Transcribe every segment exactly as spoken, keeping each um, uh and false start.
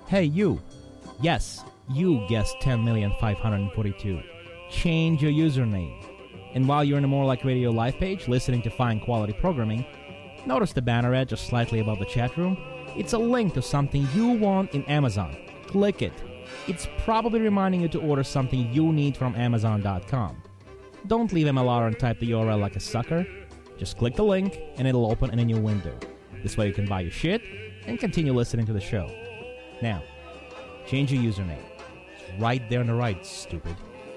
Hey, you. Yes, you guessed ten million five hundred forty-two. Change your username. And while you're in the More Like Radio live page, listening to fine quality programming, notice the banner ad just slightly above the chat room? It's a link to something you want in Amazon. Click it. It's probably reminding you to order something you need from Amazon dot com. Don't leave M L R and type the U R L like a sucker. Just click the link and it'll open in a new window. This way you can buy your shit and continue listening to the show. Now, change your username. It's right there on the right, stupid.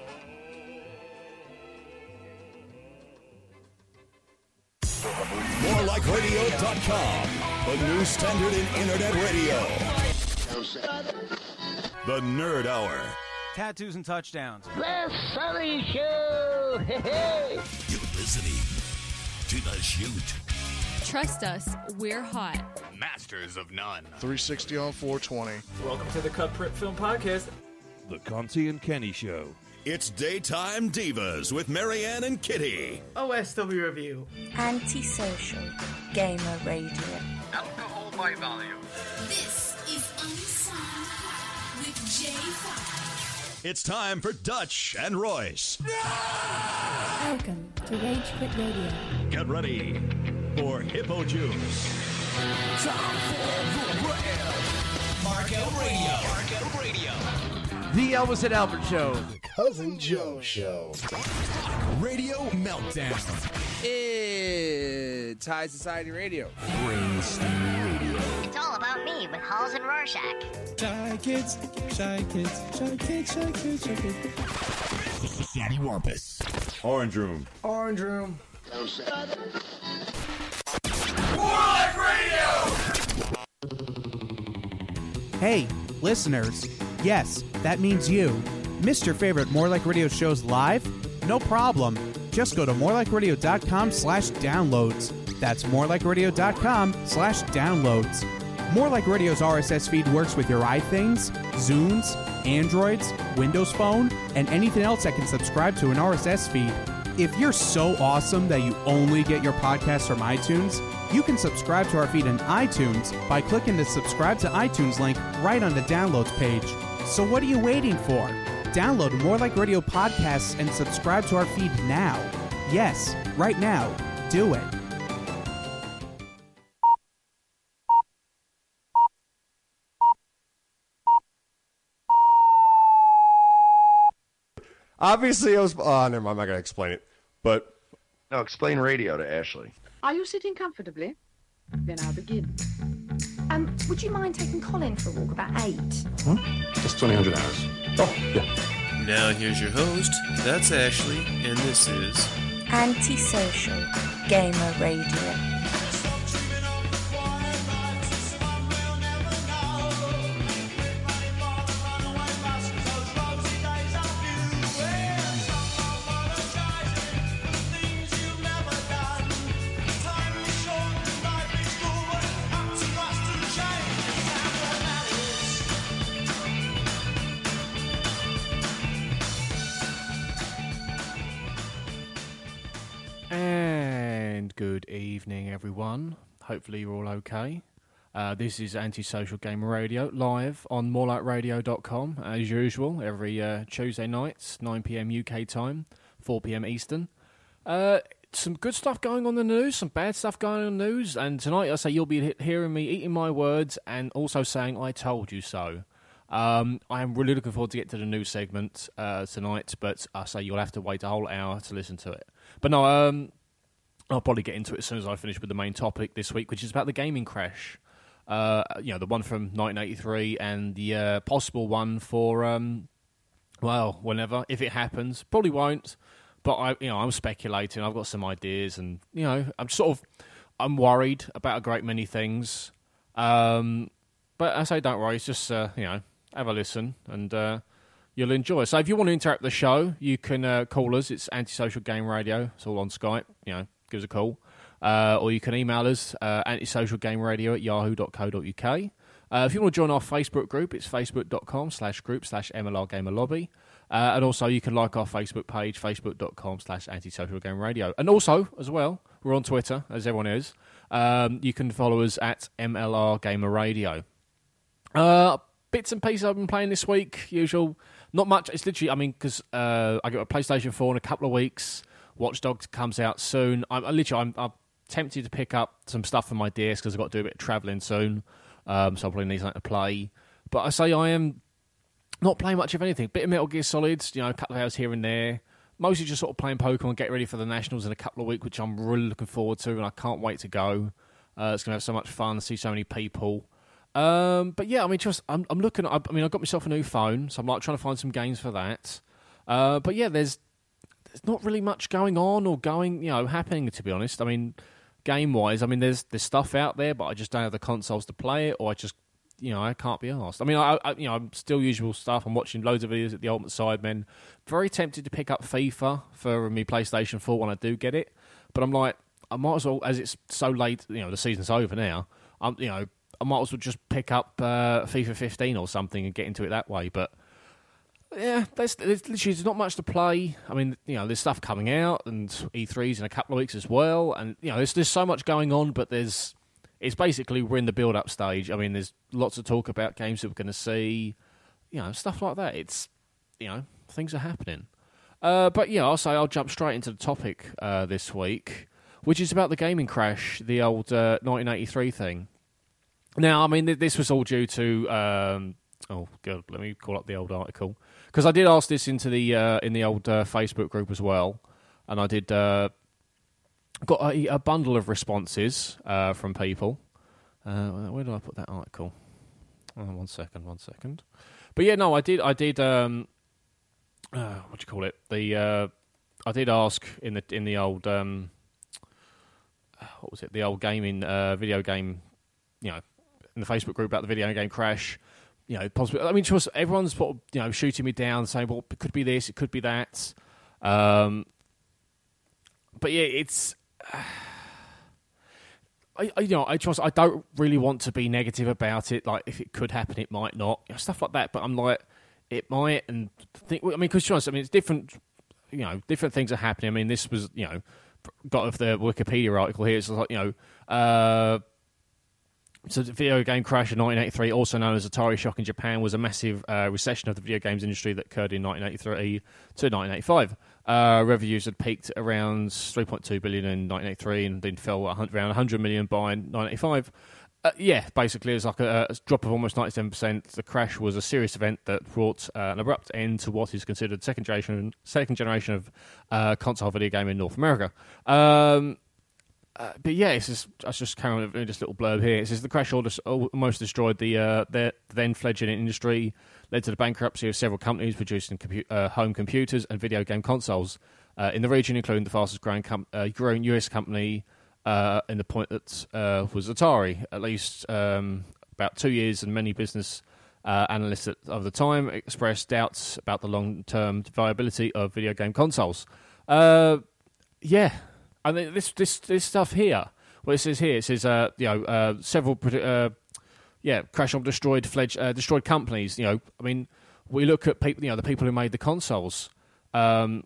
more like radio dot com, the new standard in internet radio. The Nerd Hour. Tattoos and touchdowns. The Sully Show! Hey! You're listening to The Shoot. Trust us, we're hot. Masters of none. three sixty on four twenty. Welcome to the Cut Print Film Podcast. The Conti and Kenny Show. It's Daytime Divas with Marianne and Kitty. O S W Review. Antisocial Gamer Radio. Alcohol by volume. This is Unsigned with J five. It's time for Dutch and Royce. Welcome to Rage Quit Radio. Get ready for Hippo Juice. Time for the brand. Marco Radio. Marco Radio. The Elvis and Albert Show. The Cousin Joe Show. Radio Meltdown. It's High Society Radio. Brainstem Radio. It's all about me with Halls and Rorschach. Shy kids, shy kids, shy kids, shy kids, shy kids. Daddy Wampus. Orange Room. Orange Room. More Like Radio! Hey, listeners. Yes, that means you. Missed your favorite More Like Radio shows live? No problem. Just go to morelikeradio.com slash downloads. That's morelikeradio.com slash downloads. More Like Radio's R S S feed works with your iThings, Zunes, Androids, Windows Phone, and anything else that can subscribe to an R S S feed. If you're so awesome that you only get your podcasts from iTunes, you can subscribe to our feed in iTunes by clicking the subscribe to iTunes link right on the downloads page. So what are you waiting for? Download More Like Radio podcasts and subscribe to our feed now. Yes, right now. Do it. Obviously, I was. Oh, never mind. I'm not going to explain it. But. No, explain radio to Ashley. Are you sitting comfortably? Then I'll begin. Um, would you mind taking Colin for a walk about eight? Huh? Just twenty hundred hours. Oh, yeah. Now here's your host. That's Ashley, and this is Antisocial Gamer Radio. Good evening, everyone. Hopefully you're all okay. Uh, this is Antisocial Gamer Radio, live on more like radio dot com, as usual, every uh, Tuesday nights, nine p.m. U K time, four p.m. Eastern. Uh, some good stuff going on in the news, some bad stuff going on in the news, and tonight I say you'll be hearing me eating my words and also saying I told you so. Um, I am really looking forward to get to the news segment uh, tonight, but I say you'll have to wait a whole hour to listen to it. But no, um... I'll probably get into it as soon as I finish with the main topic this week, which is about the gaming crash. Uh, you know, the one from nineteen eighty-three and the uh, possible one for, um, well, whenever, if it happens. Probably won't, but I, you know, I'm speculating. I've got some ideas, and you know, I'm sort of, I'm worried about a great many things. Um, but I say, don't worry. It's just, uh, you know, have a listen, and uh, you'll enjoy. So if you want to interact with the show, you can uh, call us. It's Antisocial Game Radio. It's all on Skype. You know. Give us a call. Uh, or you can email us, uh, antisocialgameradio at yahoo dot co dot uk. Uh, if you want to join our Facebook group, it's facebook.com slash group slash MLR Gamer Lobby. Uh, and also you can like our Facebook page, facebook.com slash antisocialgameradio. And also, as well, we're on Twitter, as everyone is. Um, you can follow us at M L R Gamer Radio. Uh, bits and pieces I've been playing this week. Usual, not much. It's literally, I mean, because uh, I got a PlayStation four in a couple of weeks. Watch Dogs comes out soon. I'm I literally, I'm, I'm tempted to pick up some stuff for my D S because I've got to do a bit of travelling soon. Um, so I probably need something to play. But I say I am not playing much of anything. Bit of Metal Gear Solid, you know, a couple of hours here and there. Mostly just sort of playing Pokemon, get ready for the Nationals in a couple of weeks, which I'm really looking forward to, and I can't wait to go. Uh, it's going to have so much fun, see so many people. Um, but yeah, I mean, just I'm, I'm looking at. I mean, I got myself a new phone, so I'm like trying to find some games for that. Uh, but yeah, there's there's not really much going on or going, you know, happening. To be honest, I mean, game wise, I mean, there's there's stuff out there, but I just don't have the consoles to play it, or I just, you know, I can't be asked. I mean, I, I you know, I'm still usual stuff. I'm watching loads of videos at the Ultimate Sidemen. Very tempted to pick up FIFA for me PlayStation four when I do get it, but I'm like, I might as well, as it's so late, you know, the season's over now. I'm, you know, I might as well just pick up uh, FIFA fifteen or something and get into it that way. But yeah, there's, there's literally there's not much to play. I mean, you know, there's stuff coming out and E threes in a couple of weeks as well, and you know, there's there's so much going on. But there's it's basically we're in the build-up stage. I mean, there's lots of talk about games that we're going to see, you know, stuff like that. It's, you know, things are happening. Uh, but yeah, I'll say I'll jump straight into the topic uh, this week, which is about the gaming crash, the old uh, nineteen eighty-three thing. Now, I mean, th- this was all due to. Um, oh God, let me call up the old article because I did ask this into the uh, in the old uh, Facebook group as well, and I did uh, got a, a bundle of responses uh, from people. Uh, where did I put that article? Oh, one second, one second. But yeah, no, I did. I did. Um, uh, what do you call it? The uh, I did ask in the in the old. Um, what was it? The old gaming uh, video game. You know. In the Facebook group about the video game crash, you know, possibly. I mean, just everyone's sort of, you know, shooting me down, saying, "Well, it could be this, it could be that." Um, but yeah, it's. Uh, I, I, you know, I trust. I don't really want to be negative about it. Like, if it could happen, it might not. You know, stuff like that. But I'm like, it might, and think. I mean, because to be honest, I mean, it's different. You know, different things are happening. I mean, this was, you know, got off the Wikipedia article here. It's like, you know. Uh, So the video game crash in nineteen eighty-three, also known as Atari Shock in Japan, was a massive uh, recession of the video games industry that occurred in nineteen eighty-three to nineteen eighty-five. Uh, revenues had peaked at around three point two billion dollars in nineteen eighty-three and then fell around one hundred million dollars by nineteen eighty-five. Uh, yeah, basically, it was like a, a drop of almost ninety-seven percent. The crash was a serious event that brought uh, an abrupt end to what is considered second generation, second generation of uh, console video game in North America. Um... Uh, but yeah, it's just, I just carry on with this little blurb here. It says the crash almost destroyed the uh, their then fledgling industry, led to the bankruptcy of several companies producing compu- uh, home computers and video game consoles uh, in the region, including the fastest growing, com- uh, growing U S company uh, in the point that uh, was Atari. At least um, about two years, and many business uh, analysts at, of the time expressed doubts about the long-term viability of video game consoles. Uh, yeah. I mean, this this this stuff here. What it says here, it says, uh, you know, uh, several, uh, yeah, crash on destroyed fledged, uh, destroyed companies. You know, I mean, we look at people, you know, the people who made the consoles. Um,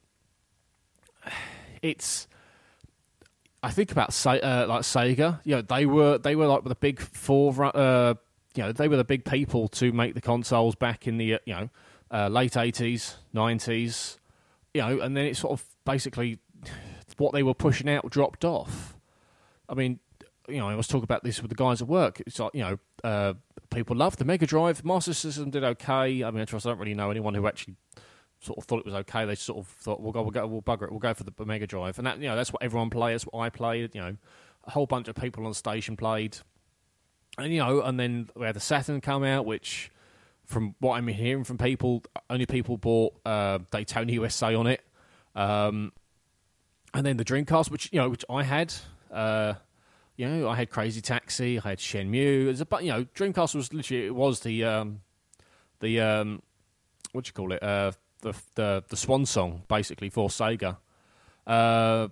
it's, I think about uh, like Sega. You know, they were they were like the big four. Uh, you know, they were the big people to make the consoles back in the uh, you know uh, late eighties, nineties. You know, and then it sort of basically. What they were pushing out dropped off. I mean, you know, I was talking about this with the guys at work. It's like, you know, uh, people loved the Mega Drive. Master System did okay. I mean, I don't really know anyone who actually sort of thought it was okay. They sort of thought, we'll go, we'll go, we'll bugger it. We'll go for the Mega Drive, and that, you know, that's what everyone played. That's what I played. You know, a whole bunch of people on the station played, and you know, and then we had the Saturn come out, which, from what I'm hearing from people, only people bought uh, Daytona U S A on it. Um, And then the Dreamcast, which you know, which I had, uh, you know, I had Crazy Taxi, I had Shenmue. There's a, but you know, Dreamcast was literally it was the um, the um, what do you call it? Uh, the the the swan song basically for Sega. Uh,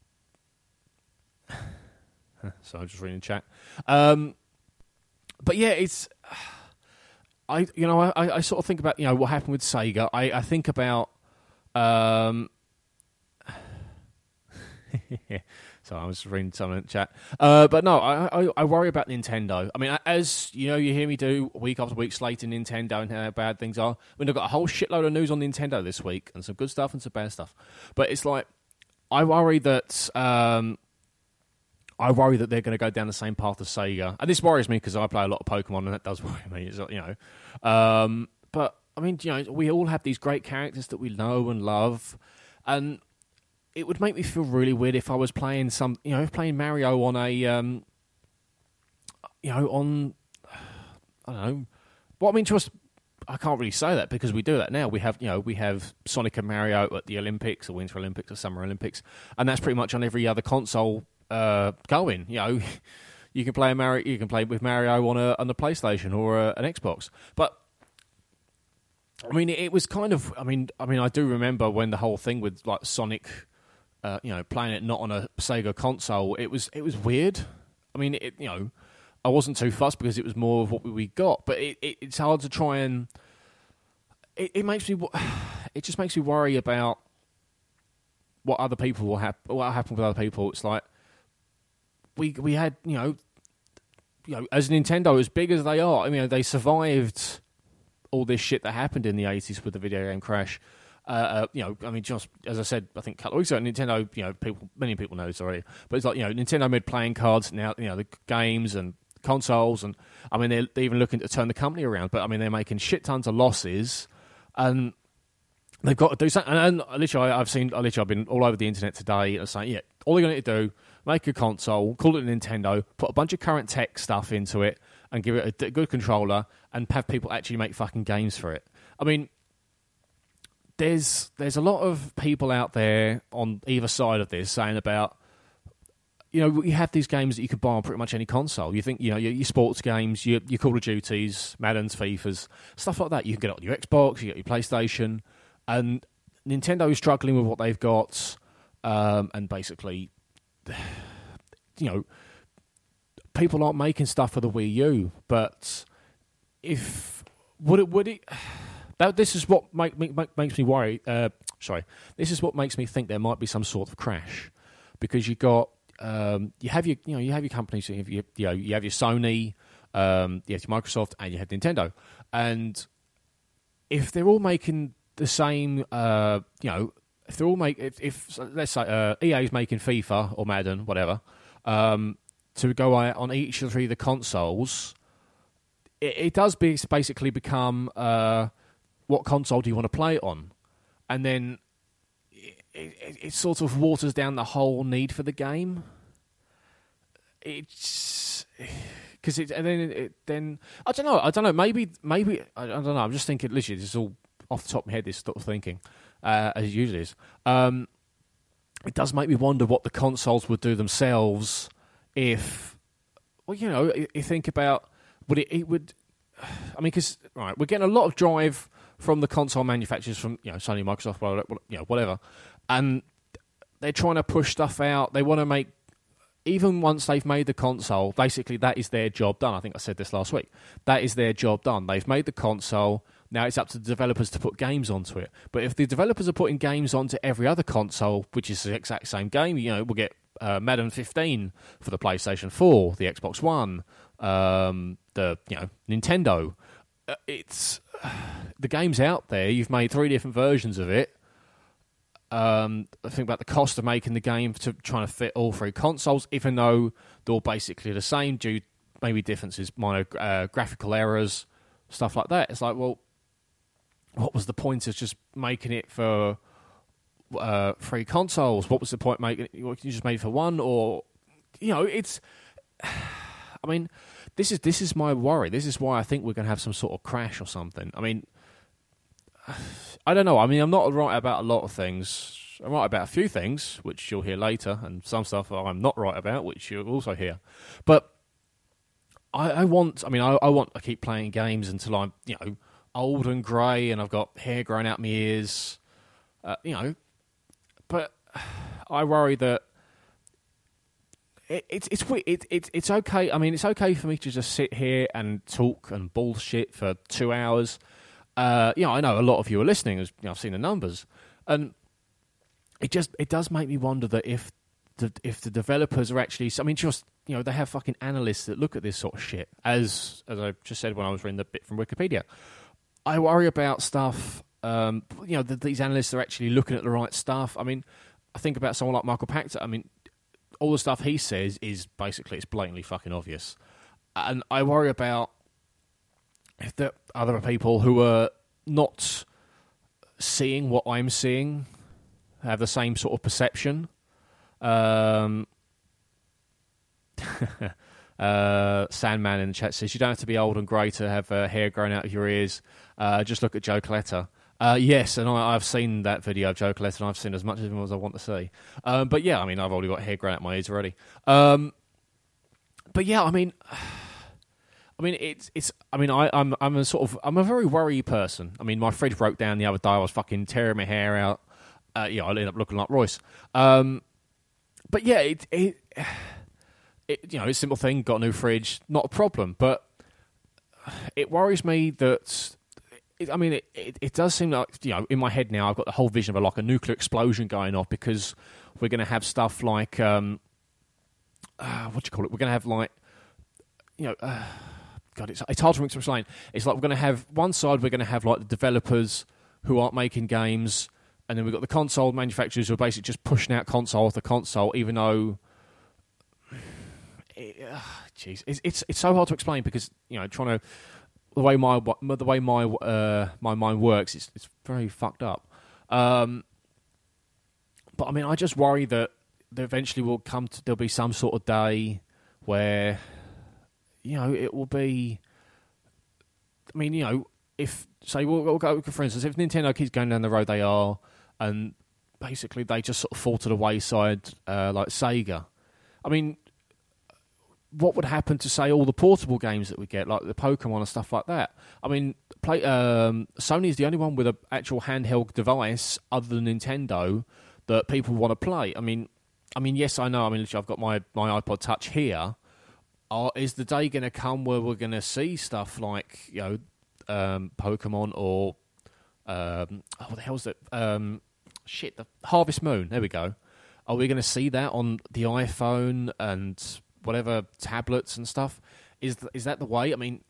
so I'm just reading the chat. Um, but yeah, it's I you know I, I sort of think about you know what happened with Sega. I, I think about. Um, So I was reading some in the chat. Uh, but no, I, I I worry about Nintendo. I mean, as you know, you hear me do week after week slating Nintendo and how bad things are. I mean, I've got a whole shitload of news on Nintendo this week, and some good stuff and some bad stuff. But it's like, I worry that um, I worry that they're going to go down the same path as Sega, and this worries me because I play a lot of Pokemon, and that does worry me. It's, you know, um, but I mean, you know, we all have these great characters that we know and love, and it would make me feel really weird if I was playing some, you know, playing Mario on a, um, you know, on, I don't know. Well, I mean, just, I can't really say that because we do that now. We have, you know, we have Sonic and Mario at the Olympics, or Winter Olympics, or Summer Olympics, and that's pretty much on every other console uh, going. You know, you can play a Mario, you can play with Mario on a on the PlayStation or a, an Xbox, but. I mean, it was kind of. I mean, I mean, I do remember when the whole thing with like Sonic. Uh, you know, playing it not on a Sega console, it was it was weird. I mean, it, you know, I wasn't too fussed because it was more of what we got. But it, it, it's hard to try and it, it makes me it just makes me worry about what other people will happen. What happened with other people? It's like we we had you know, you know, as Nintendo, as big as they are, I mean, they survived all this shit that happened in the eighties with the video game crash. Uh, uh, you know, I mean, just as I said, I think a couple of weeks ago, Nintendo, you know, people, many people know this already, but it's like, you know, Nintendo made playing cards now, you know, the games and consoles, and I mean, they're, they're even looking to turn the company around, but I mean, they're making shit tons of losses, and they've got to do something. And, and literally, I've seen, literally, I've been all over the internet today and saying, yeah, all they're going to do, make a console, call it Nintendo, put a bunch of current tech stuff into it, and give it a good controller, and have people actually make fucking games for it. I mean, There's there's a lot of people out there on either side of this saying about, you know, you have these games that you could buy on pretty much any console. You think, you know, your, your sports games, your, your Call of Duties, Maddens, FIFAs, stuff like that. You can get it on your Xbox, you get your PlayStation, and Nintendo is struggling with what they've got, um, and basically, you know, people aren't making stuff for the Wii U, but if would it would it. That, this is what make, make, makes me worry. Uh, sorry, this is what makes me think there might be some sort of crash, because you got um, you have your you know you have your companies. You have your, you know you have your Sony, um, you have your Microsoft, and you have Nintendo. And if they're all making the same, uh, you know, if they're all make if, if let's say uh, E A is making FIFA or Madden, whatever, um, to go out on each of the three of the consoles, it, it does be, basically become. Uh, What console do you want to play it on? And then it, it, it sort of waters down the whole need for the game. It's because it, and then it, then I don't know. I don't know. Maybe maybe I, I don't know. I'm just thinking. Literally, this is all off the top of my head. This sort of thinking, uh, as it usually is. Um, it does make me wonder what the consoles would do themselves if, well, you know, you think about would it, it would. I mean, because right, we're getting a lot of drive from the console manufacturers, from you know Sony, Microsoft, whatever, you know, whatever, and they're trying to push stuff out. They want to make, even once they've made the console, basically that is their job done. I think I said this last week. That is their job done. They've made the console. Now it's up to the developers to put games onto it. But if the developers are putting games onto every other console, which is the exact same game, you know, we'll get uh, Madden fifteen for the PlayStation four, the Xbox One, um, the you know Nintendo. Uh, it's uh, the game's out there. You've made three different versions of it. Um, I think about the cost of making the game to trying to fit all three consoles, even though they're all basically the same, due maybe differences, minor uh, graphical errors, stuff like that. It's like, well, what was the point of just making it for uh, three consoles? What was the point making it? You just made it for one, or you know, it's. I mean, this is this is my worry. This is why I think we're going to have some sort of crash or something. I mean. I don't know. I mean, I'm not right about a lot of things. I'm right about a few things, which you'll hear later, and some stuff I'm not right about, which you'll also hear. But I, I want, I mean, I, I want to keep playing games until I'm, you know, old and grey and I've got hair growing out my ears, uh, you know. But I worry that it, it's it's it, it, it's okay. I mean, it's okay for me to just sit here and talk and bullshit for two hours. Uh, you know, I know a lot of you are listening. As you know, I've seen the numbers, and it just it does make me wonder that if the if the developers are actually, I mean, just you know, they have fucking analysts that look at this sort of shit. As as I just said when I was reading the bit from Wikipedia, I worry about stuff. Um, you know, that these analysts are actually looking at the right stuff. I mean, I think about someone like Michael Pachter. I mean, all the stuff he says is basically it's blatantly fucking obvious, and I worry about if there are other people who are not seeing what I'm seeing, have the same sort of perception. Um, uh, Sandman in the chat says, you don't have to be old and grey to have uh, hair growing out of your ears. Uh, just look at Joe Coletta. Uh, yes, and I, I've seen that video of Joe Coletta, and I've seen as much of him as I want to see. Um, but yeah, I mean, I've already got hair growing out my ears already. Um, but yeah, I mean... I mean, it's it's. I mean, I, I'm I'm a sort of I'm a very worried person. I mean, my fridge broke down the other day. I was fucking tearing my hair out. Uh, yeah, I ended up looking like Royce. Um, but yeah, it, it it you know, it's a simple thing. Got a new fridge, not a problem. But it worries me that. It, I mean, it, it it does seem like, you know, in my head now I've got the whole vision of like a nuclear explosion going off because we're going to have stuff like um, uh, what do you call it? We're going to have like, you know. Uh, God, it's, it's hard for me to explain. It's like we're going to have one side, we're going to have like the developers who aren't making games, and then we've got the console manufacturers who are basically just pushing out console after console, even though, jeez, it, uh, it's, it's it's so hard to explain because, you know, trying to the way my the way my uh, my mind works, it's it's very fucked up. Um, but I mean, I just worry that there eventually will come to there'll be some sort of day where, you know, it will be... I mean, you know, if... Say, we'll, we'll go, for instance, if Nintendo keeps going down the road they are, and basically they just sort of fall to the wayside, uh, like Sega. I mean, what would happen to, say, all the portable games that we get, like the Pokemon and stuff like that? I mean, play, um, Sony's the only one with an actual handheld device, other than Nintendo, that people want to play. I mean, I mean, yes, I know. I mean, literally, I've got my, my iPod Touch here. Uh, is the day going to come where we're going to see stuff like, you know, um, Pokemon or um, oh, what the hell's that? Um, shit, the Harvest Moon. There we go. Are we going to see that on the iPhone and whatever tablets and stuff? Is th- is that the way? I mean,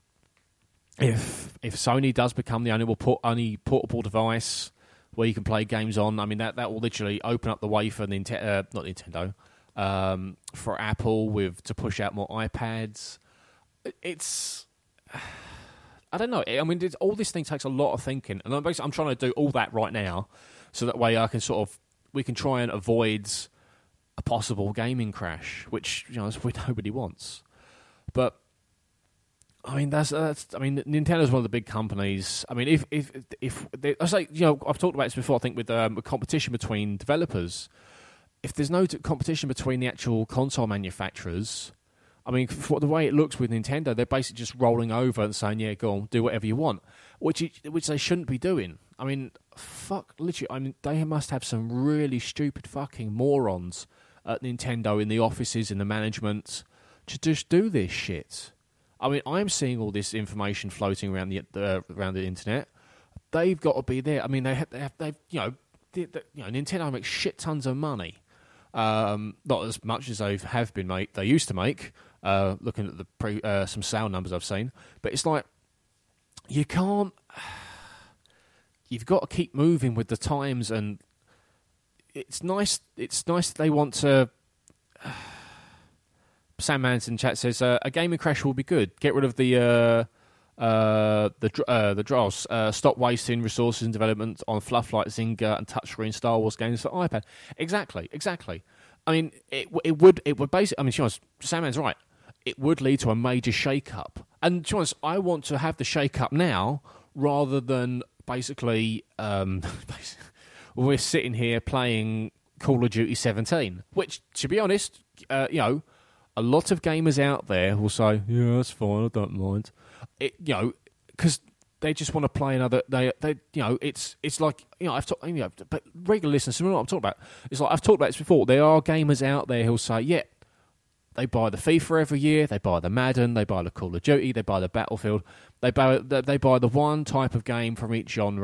if if Sony does become the only port- only portable device where you can play games on, I mean that that will literally open up the way for Nintendo, uh, not Nintendo. Um, for Apple with to push out more iPads. It's I don't know. I mean, it's, all this thing takes a lot of thinking, and I'm basically I'm trying to do all that right now, so that way I can sort of we can try and avoid a possible gaming crash, which, you know, nobody wants. But I mean, that's, that's I mean, Nintendo's one of the big companies. I mean, if if if they, I say, you know, I've talked about this before. I think with um, a competition between developers. If there's no t- competition between the actual console manufacturers, I mean, for the way it looks with Nintendo, they're basically just rolling over and saying, yeah, go on, do whatever you want, which it, which they shouldn't be doing. I mean, fuck, literally, I mean, they must have some really stupid fucking morons at Nintendo in the offices, in the management, to just do this shit. I mean, I'm seeing all this information floating around the uh, around the internet. They've got to be there. I mean, they have, they have, they've, you know, they, they, you know, Nintendo makes shit tons of money. Um, not as much as they have been made. They used to make. Uh, looking at the pre, uh, some sale numbers I've seen, but it's like you can't. You've got to keep moving with the times, and it's nice. It's nice that they want to. Uh, Sam Manson chat says uh, a gaming crash will be good. Get rid of the uh, uh, the uh, the draws. Uh, stop wasting resources and development on fluff like Zynga and touchscreen Star Wars games for iPad. Exactly, exactly. I mean, it it would it would basically. I mean, to be honest, Sam Man's right. It would lead to a major shake-up. And to be honest, I want to have the shake-up now rather than basically um, we're sitting here playing Call of Duty seventeen, which, to be honest, uh, you know, a lot of gamers out there will say, yeah, that's fine, I don't mind. It, you know, because they just want to play another. They, they, you know, it's it's like, you know, I've talked, you know, but regular listeners, you know what I'm talking about. It's like I've talked about this before. There are gamers out there who'll say, yeah, they buy the FIFA every year, they buy the Madden, they buy the Call of Duty, they buy the Battlefield, they buy they buy the one type of game from each genre,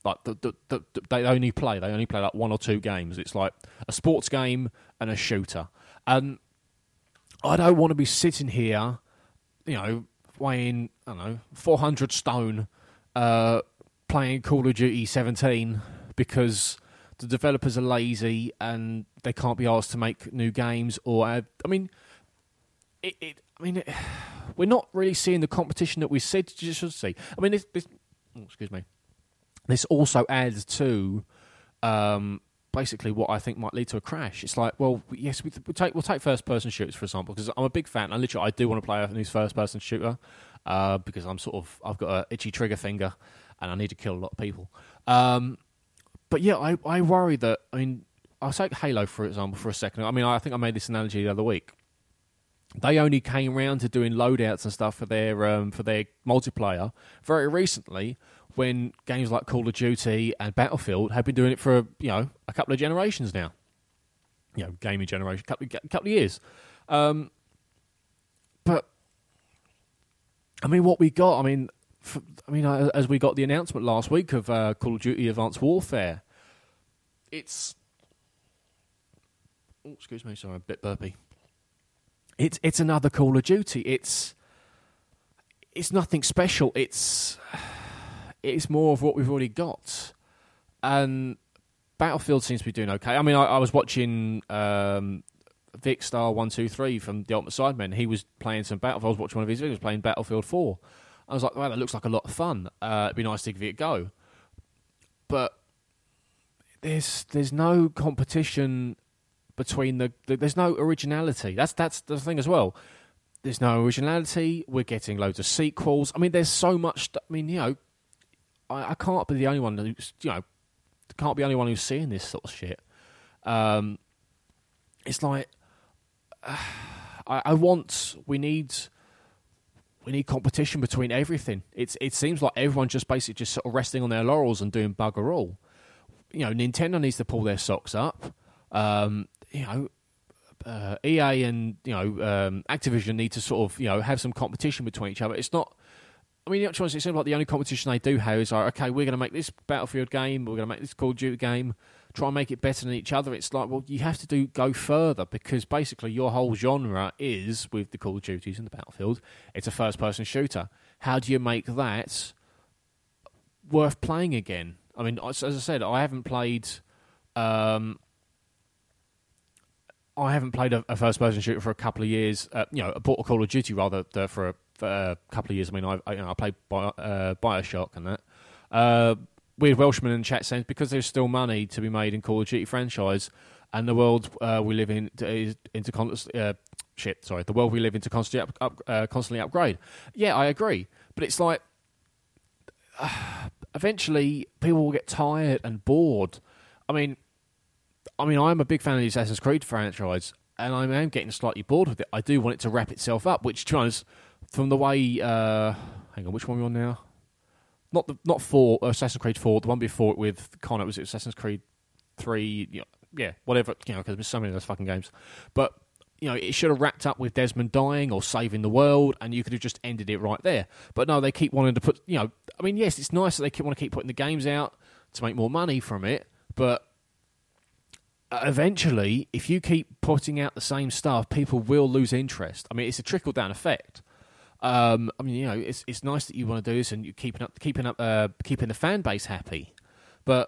Like the, the, the, the, they only play, they only play like one or two games. It's like a sports game and a shooter. And I don't want to be sitting here, you know, weighing, I don't know, four hundred stone, uh, playing Call of Duty seventeen because the developers are lazy and they can't be asked to make new games. Or, uh, I mean, it, it I mean, it, we're not really seeing the competition that we said you should see. I mean, this, this oh, excuse me. This also adds to um, basically what I think might lead to a crash. It's like, well, yes, we, we take we'll take first person shooters for example, because I'm a big fan. I literally I do want to play a new first person shooter uh, because I'm sort of I've got an itchy trigger finger and I need to kill a lot of people. Um, but yeah, I, I worry that I mean I'll take Halo for example for a second. I mean I think I made this analogy the other week. They only came round to doing loadouts and stuff for their um, for their multiplayer very recently, when games like Call of Duty and Battlefield have been doing it for you know a couple of generations now. You know, gaming generation, couple of, couple of years. Um, but I mean, what we got? I mean, for, I mean, as we got the announcement last week of uh, Call of Duty Advanced Warfare, it's oh, excuse me, sorry, I'm a bit burpy. It's it's another Call of Duty. It's it's nothing special. It's it's more of what we've already got. And Battlefield seems to be doing okay. I mean, I, I was watching um, Vic Star one two three from the Ultimate Sidemen. He was playing some Battlefield. I was watching one of his videos playing Battlefield four. I was like, wow, that looks like a lot of fun. Uh, it'd be nice to give it a go. But there's there's no competition between the, the there's no originality. That's that's the thing as well. There's no originality. We're getting loads of sequels. I mean, there's so much. I mean, you know, I, I can't be the only one who's you know can't be the only one who's seeing this sort of shit. Um, it's like uh, I, I want. We need. We need competition between everything. It's it seems like everyone's just basically just sort of resting on their laurels and doing bugger all. You know, Nintendo needs to pull their socks up. Um, you know, uh, E A and you know um, Activision need to sort of you know have some competition between each other. It's not. I mean, it seems like the only competition they do have is like, okay, we're going to make this Battlefield game, we're going to make this Call of Duty game, try and make it better than each other. It's like, well, you have to do go further because basically your whole genre is with the Call of Duties and the Battlefield. It's a first-person shooter. How do you make that worth playing again? I mean, as I said, I haven't played. Um, I haven't played a, a first-person shooter for a couple of years. Uh, you know, I bought a Call of Duty rather uh, for, a, for a couple of years. I mean, I, I, you know, I played Bio, uh, Bioshock and that. Uh, Weird Welshman in the chat saying because there's still money to be made in Call of Duty franchise, and the world uh, we live in is into con- uh, shit. Sorry, the world we live in to constantly up, up, uh, constantly upgrade. Yeah, I agree, but it's like uh, eventually people will get tired and bored. I mean. I mean, I'm a big fan of the Assassin's Creed franchise, and I am getting slightly bored with it. I do want it to wrap itself up, which, to be honest, from the way... Uh, hang on, which one are we on now? Not the not four, Assassin's Creed four, the one before it with Connor, was it Assassin's Creed three? You know, yeah, whatever, you know, because there's so many of those fucking games. But, you know, it should have wrapped up with Desmond dying or saving the world, and you could have just ended it right there. But no, they keep wanting to put... You know, I mean, yes, it's nice that they keep, want to keep putting the games out to make more money from it, but... Eventually, if you keep putting out the same stuff, people will lose interest. I mean, it's a trickle-down effect. Um, I mean, you know, it's it's nice that you want to do this and you're keeping up, keeping up, uh, keeping the fan base happy, but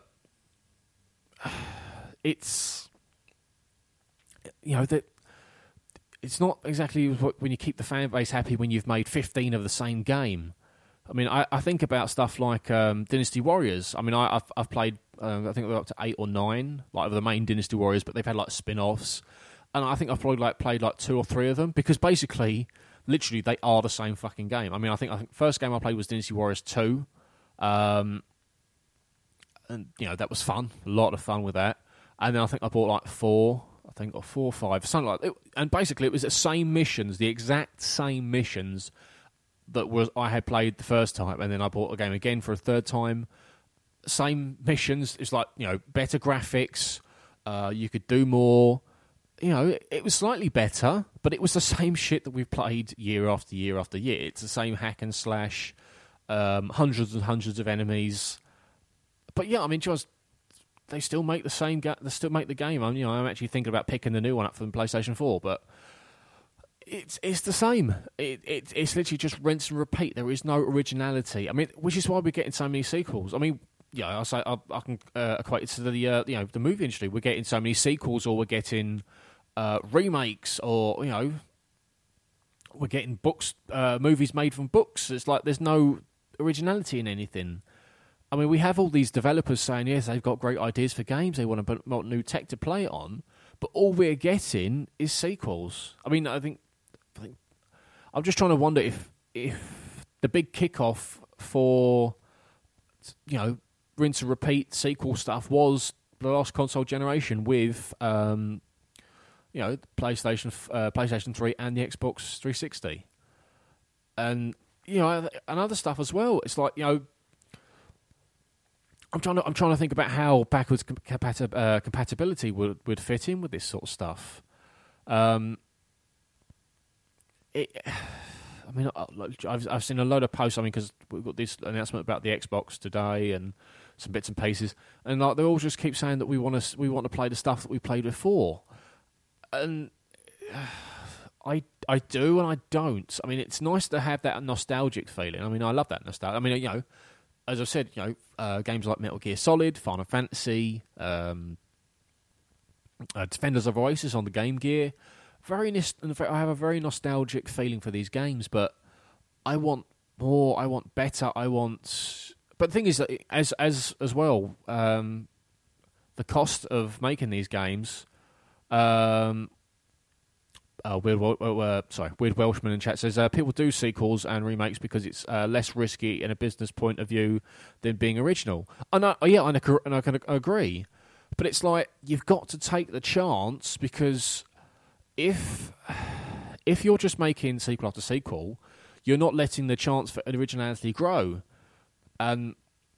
it's you know that it's not exactly when you keep the fan base happy when you've made fifteen of the same game. I mean, I, I think about stuff like um, Dynasty Warriors. I mean, I, I've I've played. Uh, I think we're up to eight or nine, like of the main Dynasty Warriors, but they've had like spin-offs, and I think I've probably like played like two or three of them because basically, literally, they are the same fucking game. I mean, I think I think first game I played was Dynasty Warriors two, um, and you know that was fun, a lot of fun with that, and then I think I bought like four, I think or four or five, something like that, and basically it was the same missions, the exact same missions that was I had played the first time, and then I bought the game again for a third time. Same missions. It's like, you know, better graphics. Uh, you could do more. You know, it, it was slightly better, but it was the same shit that we've played year after year after year. It's the same hack and slash, um, hundreds and hundreds of enemies, but yeah, I mean, just they still make the same. Ga- they still make the game. I'm, you know, I'm actually thinking about picking the new one up from PlayStation four, but it's it's the same. It, it it's literally just rinse and repeat. There is no originality. I mean, which is why we're getting so many sequels. I mean, yeah, I say I, I can uh, equate it to the uh, you know the movie industry. We're getting so many sequels, or we're getting uh, remakes, or you know, we're getting books, uh, movies made from books. It's like there's no originality in anything. I mean, we have all these developers saying, yes, they've got great ideas for games, they want to put new tech to play it on, but all we're getting is sequels. I mean, I think, I think I'm just trying to wonder if if the big kickoff for, you know, rinse and repeat sequel stuff was the last console generation with, um, you know, PlayStation, uh, PlayStation three and the Xbox three sixty. And, you know, and other stuff as well. It's like, you know, I'm trying to I'm trying to think about how backwards compati- uh, compatibility would, would fit in with this sort of stuff. Um, it, I mean, I've I've seen a load of posts. I mean, because we've got this announcement about the Xbox today and some bits and pieces, and like they all just keep saying that we want to we want to play the stuff that we played before, and uh, I I do and I don't. I mean, it's nice to have that nostalgic feeling. I mean, I love that nostalgia. I mean, you know. As I've said, you know, uh, games like Metal Gear Solid, Final Fantasy, um, uh, Defenders of Oasis on the Game Gear. Very, nis- I have a very nostalgic feeling for these games, but I want more. I want better. I want. But the thing is that, as as as well, um, the cost of making these games. Um, Uh, Weird, uh, sorry, Weird Welshman in chat says uh, people do sequels and remakes because it's uh, less risky in a business point of view than being original. And I, yeah, and I, and I can agree, but it's like you've got to take the chance, because if if you're just making sequel after sequel, you're not letting the chance for originality grow. And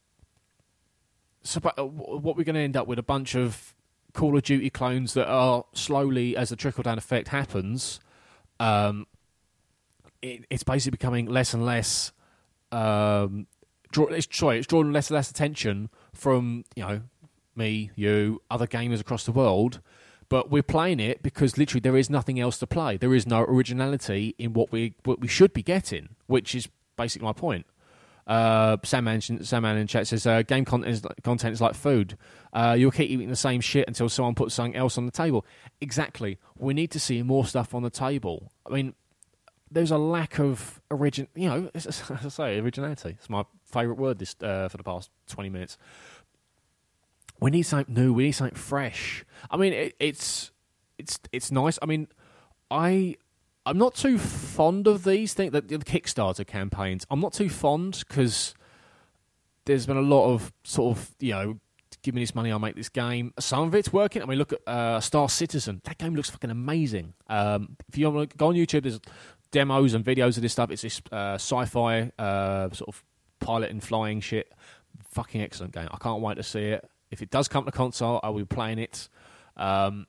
so, but, uh, what we're going to end up with a bunch of Call of Duty clones that are slowly, as the trickle-down effect happens, um, it, it's basically becoming less and less. Um, draw, it's, sorry, it's drawing less and less attention from, you know, me, you, other gamers across the world. But we're playing it because literally there is nothing else to play. There is no originality in what we what we should be getting, which is basically my point. Uh, Sandman, Sandman in chat says, uh, game content is, content is like food. Uh, you'll keep eating the same shit until someone puts something else on the table. Exactly. We need to see more stuff on the table. I mean, there's a lack of origin. You know, as I say, originality. It's my favourite word this uh, for the past twenty minutes. We need something new. We need something fresh. I mean, it, it's it's it's nice. I mean, I. I'm not too fond of these things, the, the Kickstarter campaigns. I'm not too fond because there's been a lot of sort of, you know, give me this money, I'll make this game. Some of it's working. I mean, look at uh, Star Citizen. That game looks fucking amazing. Um, if you want to go on YouTube, there's demos and videos of this stuff. It's this uh, sci-fi uh, sort of pilot and flying shit. Fucking excellent game. I can't wait to see it. If it does come to console, I will be playing it. Um,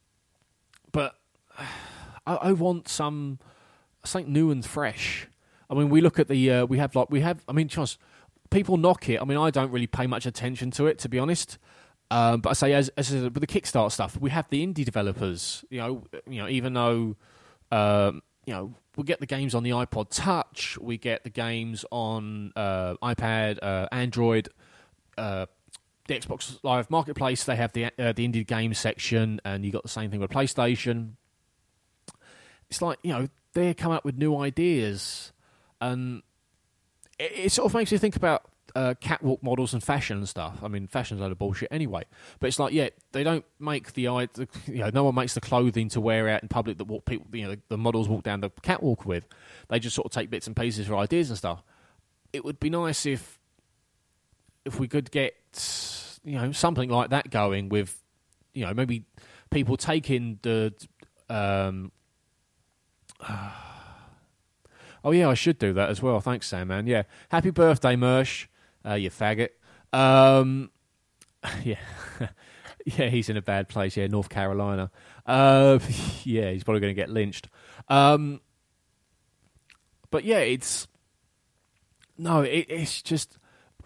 but I, I want some something new and fresh. I mean, we look at the uh, we have like we have. I mean, just people knock it. I mean, I don't really pay much attention to it, to be honest. Um, but I say, as, as with the Kickstarter stuff, we have the indie developers. You know, you know, even though um, you know we get the games on the iPod Touch, we get the games on uh, iPad, uh, Android. Uh, The Xbox Live Marketplace, they have the uh, the indie game section, and you got the same thing with PlayStation. It's like, you know, they come up with new ideas, and it, it sort of makes you think about uh, catwalk models and fashion and stuff. I mean, fashion's a load of bullshit anyway. But it's like, yeah, they don't make the, you know, no one makes the clothing to wear out in public that what people, you know, the, the models walk down the catwalk with. They just sort of take bits and pieces for ideas and stuff. It would be nice if if we could get, you know, something like that going with, you know, maybe people taking the, um, uh, oh yeah, I should do that as well. Thanks, Sam, man. Yeah. Happy birthday, Mersh. Uh, you faggot. Um, yeah. Yeah, he's in a bad place. Yeah, North Carolina. Uh, yeah, he's probably going to get lynched. Um, but yeah, it's, no, it, it's just,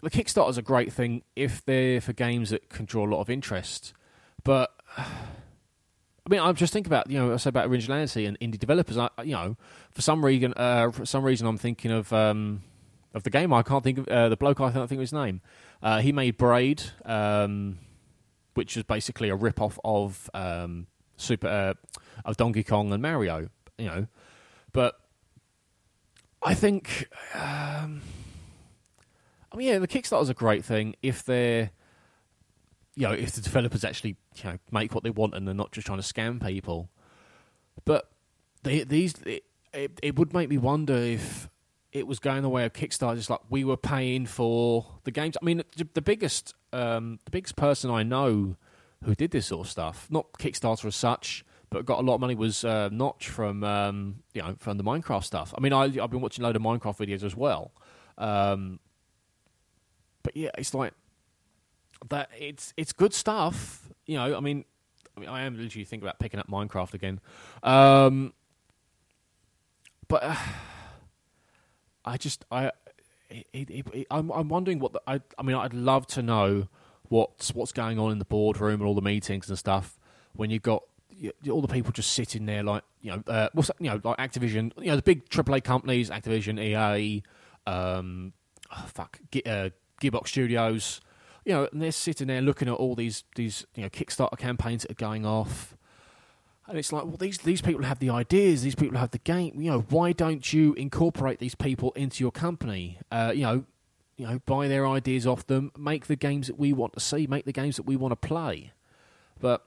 the Kickstarter's a great thing if they're for games that can draw a lot of interest. But I mean, I'm just thinking about, you know, I said about originality and indie developers. I, you know, for some reason, uh, for some reason, I'm thinking of um, of the game. I can't think of uh, the bloke. I can't think of his name. Uh, he made Braid, um, which is basically a rip-off of um, Super uh, of Donkey Kong and Mario. You know, but I think, um, I mean, yeah, the Kickstarter's a great thing if they're, you know, if the developers actually, you know, make what they want and they're not just trying to scam people. But they, these, it, it, it would make me wonder if it was going the way of Kickstarter. Just like we were paying for the games. I mean, the, the biggest, um, the biggest person I know who did this sort of stuff, not Kickstarter as such, but got a lot of money, was uh, Notch from, um, you know, from the Minecraft stuff. I mean, I, I've been watching a load of Minecraft videos as well. Um, but yeah, it's like that. It's it's good stuff, you know. I mean, I mean, I am literally thinking about picking up Minecraft again. Um, but uh, I just I, it, it, it, I'm I'm wondering what the, I I mean, I'd love to know what's what's going on in the boardroom and all the meetings and stuff when you've got all the people just sitting there, like, you know, uh, what's that, you know, like Activision, you know, the big triple A companies, Activision, E A, um, oh, fuck, Ge- uh, Gearbox Studios, you know, and they're sitting there looking at all these, these, you know, Kickstarter campaigns that are going off, and it's like, well, these these people have the ideas, these people have the game, you know, why don't you incorporate these people into your company? Uh, you know, you know, buy their ideas off them, make the games that we want to see, make the games that we want to play, but.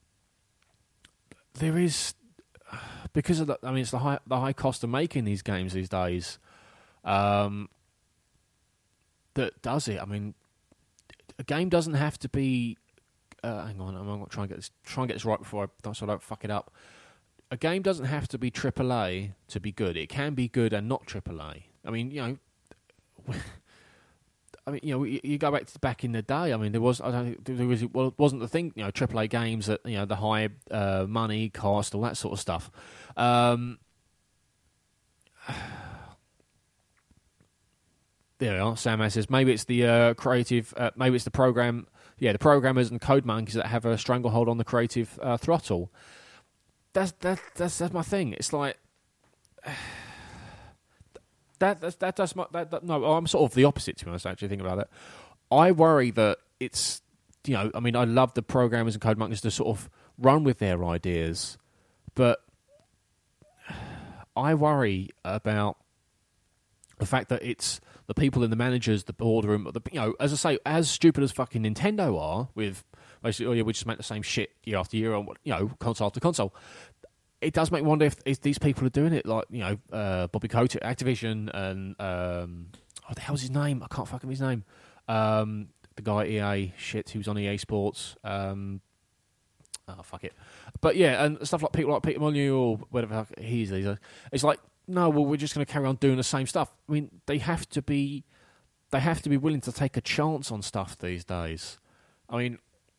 There is, because of the, I mean, it's the high the high cost of making these games these days. Um, that does it. I mean, a game doesn't have to be. Uh, hang on, I'm going to try and get this try and get this right before I so I don't fuck it up. A game doesn't have to be triple A to be good. It can be good and not triple A. I mean, you know. I mean, you know, you, you go back to back in the day. I mean, there was, I don't think there was, well, it wasn't the thing, you know, triple A games that, you know, the high uh, money cost, all that sort of stuff. Um, there we are. Sam says maybe it's the uh, creative, uh, maybe it's the program, yeah, the programmers and code monkeys that have a stranglehold on the creative uh, throttle. That's that that's that's my thing. It's like. That, that, that, that's my, that, that, no, I'm sort of the opposite, to be honest, actually, think about it. I worry that it's, you know, I mean, I love the programmers and code monkeys to sort of run with their ideas, but I worry about the fact that it's the people in the managers, the boardroom, the, you know, as I say, as stupid as fucking Nintendo are with, basically, oh yeah, we just make the same shit year after year on, you know, console after console. It does make me wonder if, if these people are doing it like, you know, uh, Bobby Kotick, Activision, and um, what the hell's his name? I can't fucking his name. Um, the guy at E A, shit, who was on E A Sports. Um, oh, fuck it. But yeah, and stuff like people like Peter Molyneux or whatever he's. It's like, no, well, we're just going to carry on doing the same stuff. I mean, they have to be, they have to be willing to take a chance on stuff these days. I mean,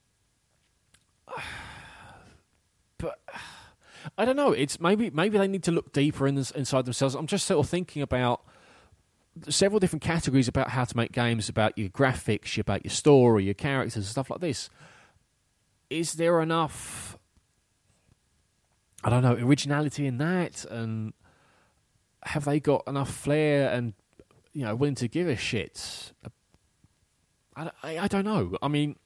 but. I don't know. It's maybe maybe they need to look deeper in this, inside themselves. I'm just sort of thinking about several different categories about how to make games, about your graphics, about your story, your characters, and stuff like this. Is there enough? I don't know, originality in that, and have they got enough flair and, you know, willing to give a shit? I, I, I don't know. I mean,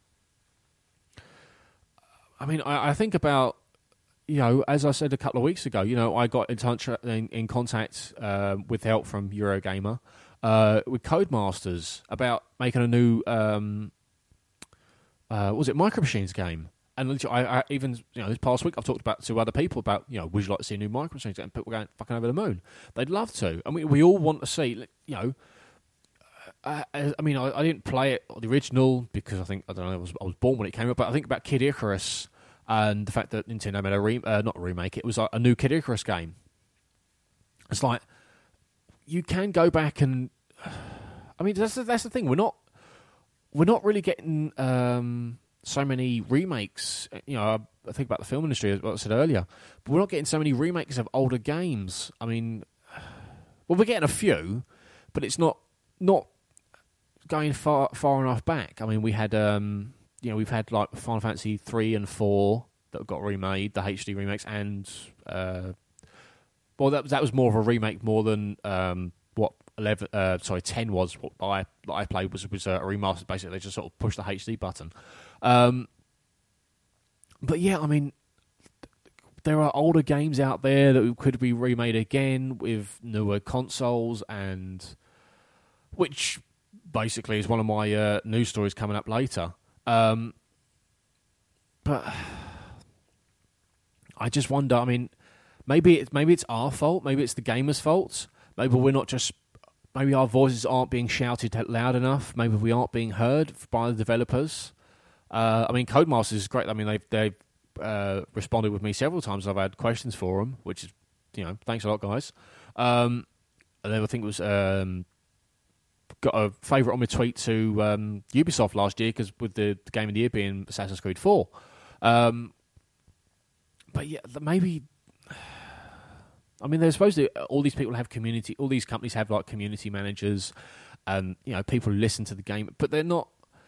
I mean, I, I think about. You know, as I said a couple of weeks ago, you know, I got in touch in, in contact uh, with help from Eurogamer uh, with Codemasters about making a new, um, uh, what was it, Micro Machines game? And literally, I, I even, you know, this past week I've talked about to other people about, you know, would you like to see a new Micro Machines game? And people going fucking over the moon. They'd love to. I mean, we all want to see, you know, I, I mean, I, I didn't play it, the original, because I think, I don't know, I was, I was born when it came out, but I think about Kid Icarus. And the fact that Nintendo made a re- uh, not a remake, it was like a new Kid Icarus game. It's like you can go back and, I mean, that's the, that's the thing. We're not we're not really getting um, so many remakes. You know, I, I think about the film industry, as I said earlier, but we're not getting so many remakes of older games. I mean, well, we're getting a few, but it's not not going far far enough back. I mean, we had um, you know we've had like Final Fantasy three and four that got remade, the H D remakes, and uh, well, that that was more of a remake more than um, what eleven, uh, sorry, ten was. What I that I played was was a remaster. Basically, they just sort of pushed the H D button. Um, but yeah, I mean, there are older games out there that could be remade again with newer consoles, and which basically is one of my uh, news stories coming up later. Um, but I just wonder. I mean, maybe it's maybe it's our fault. Maybe it's the gamers' fault. Maybe we're not just. Maybe our voices aren't being shouted loud enough. Maybe we aren't being heard by the developers. Uh, I mean, Codemasters is great. I mean, they've they've uh, responded with me several times. I've had questions for them, which is, you know, thanks a lot, guys. Um, and then I think it was um, got a favourite on my tweet to um, Ubisoft last year because with the, the game of the year being Assassin's Creed four. Um, but yeah, maybe. I mean, they're supposed to. All these people have community. All these companies have like community managers, and you know, people who listen to the game, but they're not.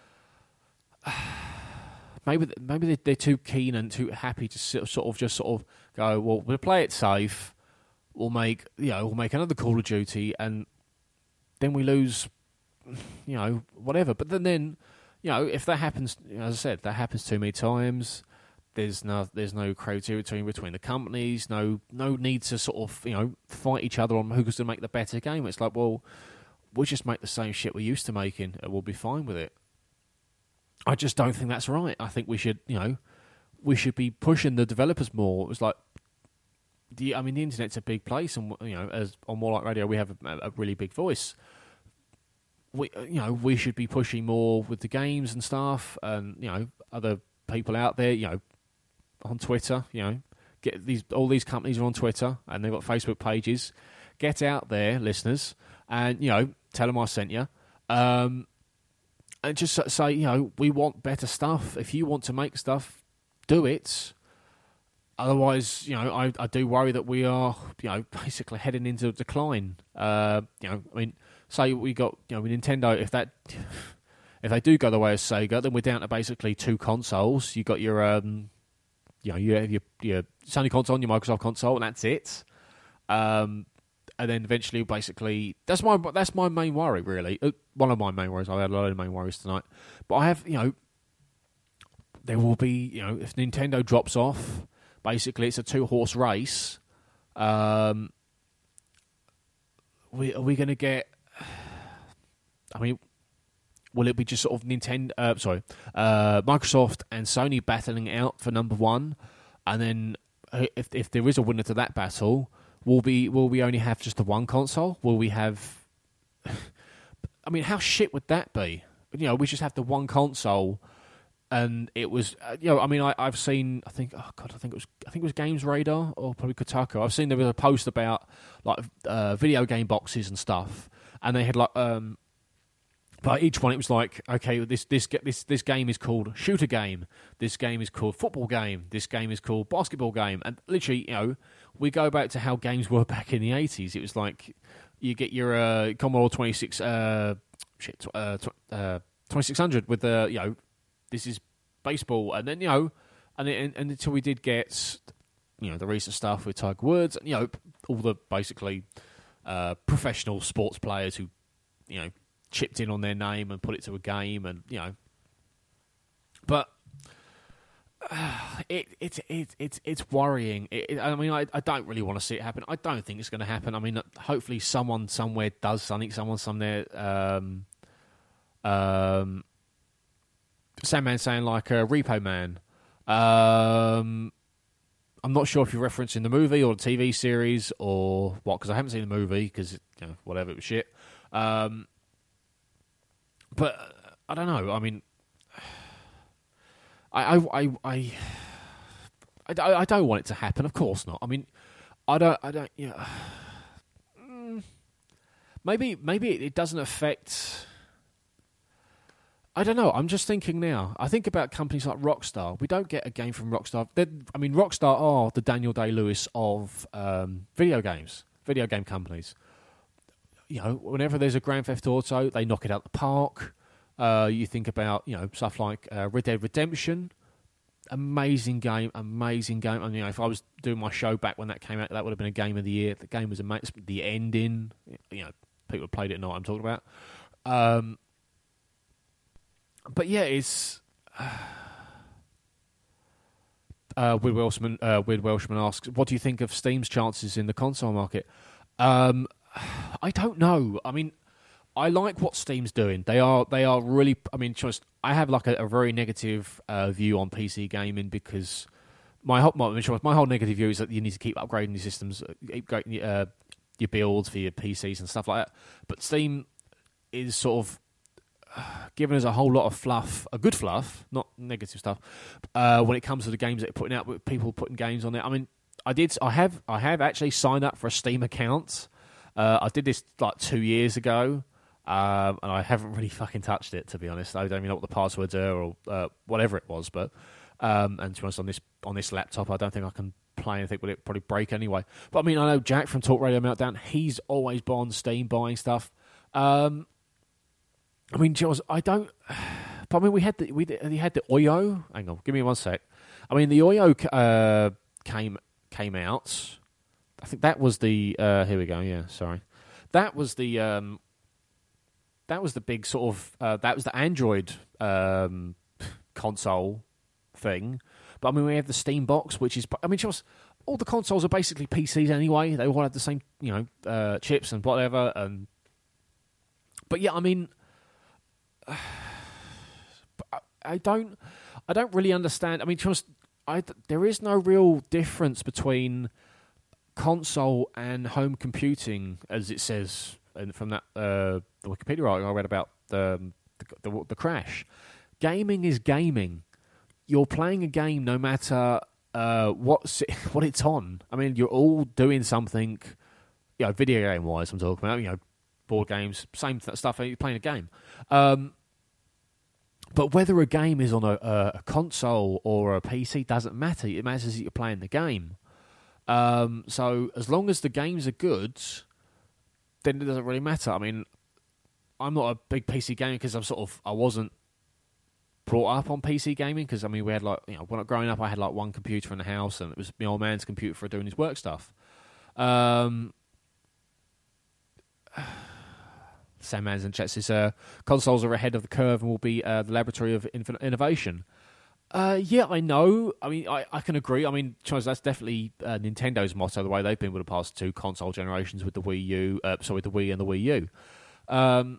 Maybe maybe they're too keen and too happy to sort of just sort of go, well, we'll play it safe. We'll make you know we'll make another Call of Duty, and then we lose, you know, whatever. But then then you know if that happens, as I said, that happens too many times. There's no there's no creativity between the companies. No no need to sort of you know fight each other on who's going to make the better game. It's like, well, we'll just make the same shit we're used to making, and we'll be fine with it. I just don't think that's right. I think we should, you know, we should be pushing the developers more. It was like, the, I mean, the internet's a big place, and you know, as on More Like Radio, we have a, a really big voice. We, you know, we should be pushing more with the games and stuff, and you know, other people out there, you know, on Twitter, you know, get these all these companies are on Twitter and they've got Facebook pages. Get out there, listeners, and you know, tell them I sent you. Um, And just say, you know, we want better stuff. If you want to make stuff, do it. Otherwise, you know, I, I do worry that we are, you know, basically heading into a decline. Uh, you know, I mean, say we got, you know, Nintendo. If that, if they do go the way of Sega, then we're down to basically two consoles. You got your, um, you know, you have your your Sony console and your Microsoft console, and that's it. Um, And then eventually, basically, that's my that's my main worry, really. Uh, one of my main worries. I had a lot of main worries tonight, but I have, you know, there will be, you know, if Nintendo drops off, basically, it's a two horse race. Um, we are we going to get? I mean, will it be just sort of Nintendo? Uh, sorry, uh, Microsoft and Sony battling out for number one, and then uh, if if there is a winner to that battle. Will be will we only have just the one console? Will we have? I mean, how shit would that be? You know, we just have the one console, and it was. Uh, you know, I mean, I, I've seen. I think. Oh God, I think it was. I think it was Games Radar or probably Kotaku. I've seen there was a post about like uh, video game boxes and stuff, and they had like. Um, But each one, it was like, okay, this this this this game is called shooter game. This game is called football game. This game is called basketball game. And literally, you know, we go back to how games were back in the eighties. It was like you get your uh, Commodore twenty-six, uh, shit, uh, uh, twenty-six hundred with the, you know, this is baseball, and then you know, and, and and until we did get, you know, the recent stuff with Tiger Woods, you know, all the basically uh, professional sports players who, you know. Chipped in on their name and put it to a game, and you know, but uh, it it it it's it's worrying. It, it, I mean, I, I don't really want to see it happen. I don't think it's going to happen. I mean, hopefully, someone somewhere does something. Someone somewhere, um, um, Sandman saying like a Repo Man. Um, I'm not sure if you're referencing the movie or the T V series or what, because I haven't seen the movie because you know, whatever, it was shit. Um. But I don't know. I mean, I, I, I, I, I, I don't want it to happen. Of course not. I mean, I don't. I don't. Yeah. Maybe, maybe it doesn't affect. I don't know. I'm just thinking now. I think about companies like Rockstar. We don't get a game from Rockstar. They're, I mean, Rockstar are the Daniel Day-Lewis of um, video games, video game companies. you know, whenever there's a Grand Theft Auto, they knock it out the park. Uh, you think about, you know, stuff like uh, Red Dead Redemption. Amazing game, amazing game. I mean, you know, if I was doing my show back when that came out, that would have been a game of the year. The game was amazing. The ending, you know, people have played it know what I'm talking about. Um, but yeah, it's... Uh, Weird Welshman, uh, Weird Welshman asks, what do you think of Steam's chances in the console market? Um, I don't know. I mean, I like what Steam's doing. They are they are really... I mean, just I have like a, a very negative uh, view on P C gaming because my whole, my, my whole negative view is that you need to keep upgrading your systems, upgrading uh, your builds for your P Cs and stuff like that. But Steam is sort of giving us a whole lot of fluff, a good fluff, not negative stuff, uh, when it comes to the games that they're putting out, with people putting games on there. I mean, I did, I have, I have actually signed up for a Steam account. Uh, I did this like two years ago, um, and I haven't really fucking touched it, to be honest. I don't even know what the passwords are or uh, whatever it was, but um, and to be honest, on this on this laptop, I don't think I can play anything. Will it probably break anyway? But I mean, I know Jack from Talk Radio Meltdown. He's always on Steam buying stuff. Um, I mean, Jules, I don't. But I mean, we had the we, we had the Oyo. Hang on, give me one sec. I mean, the Oyo uh, came came out. I think that was the. Uh, here we go. Yeah, sorry. That was the. Um, that was the big sort of. Uh, that was the Android um, console thing. But I mean, we have the Steam box, which is. I mean, Jules, all the consoles are basically P Cs anyway. They all have the same, you know, uh, chips and whatever. And but yeah, I mean. I don't, I don't really understand. I mean, just I, there is no real difference between console and home computing, as it says from that uh, the Wikipedia article I read about the, the the the crash. Gaming is gaming. You're playing a game no matter uh, what what it's on. I mean, you're all doing something. You know, video game wise, I'm talking about. You know, board games, same th- stuff. You're playing a game. Um, But whether a game is on a, a console or a P C doesn't matter. It matters that you're playing the game. Um, so as long as the games are good, then it doesn't really matter. I mean, I'm not a big P C gamer because I'm sort of I wasn't brought up on P C gaming because I mean we had like you know when I growing up I had like one computer in the house and it was my old man's computer for doing his work stuff. Um, Sam Mans in chat says, uh, consoles are ahead of the curve and will be uh, the laboratory of infinite innovation. Uh, yeah, I know. I mean, I, I can agree. I mean, that's definitely uh, Nintendo's motto, the way they've been with the past two console generations with the Wii U, uh, sorry, the Wii and the Wii U. Um,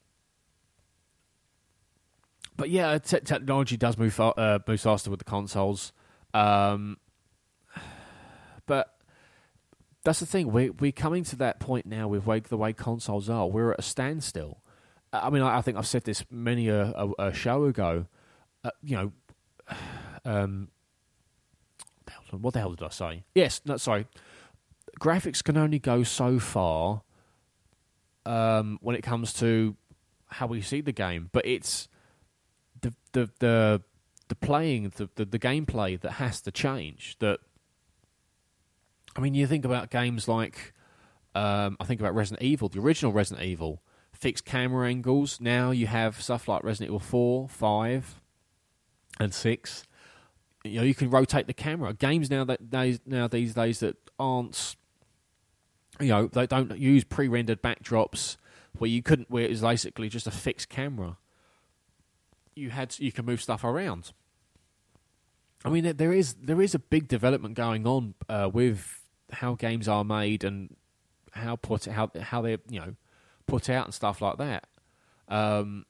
but yeah, te- technology does move, fa- uh, move faster with the consoles. Um, but... That's the thing. We're, we're coming to that point now with way, the way consoles are. We're at a standstill. I mean, I, I think I've said this many a, a, a show ago. Uh, you know, um, what the hell did I say? Yes, no, sorry. Graphics can only go so far um, when it comes to how we see the game, but it's the the the, the playing, the, the the gameplay that has to change. That. I mean, you think about games like, um, I think about Resident Evil, the original Resident Evil, fixed camera angles. Now you have stuff like Resident Evil four, five, and six. You know, you can rotate the camera. Games now that days, now these days that aren't, you know, they don't use pre-rendered backdrops where you couldn't, where it's basically just a fixed camera. You had, you can move stuff around. I mean, there is there is a big development going on uh, with how games are made and how put how how they you know put out and stuff like that. Um,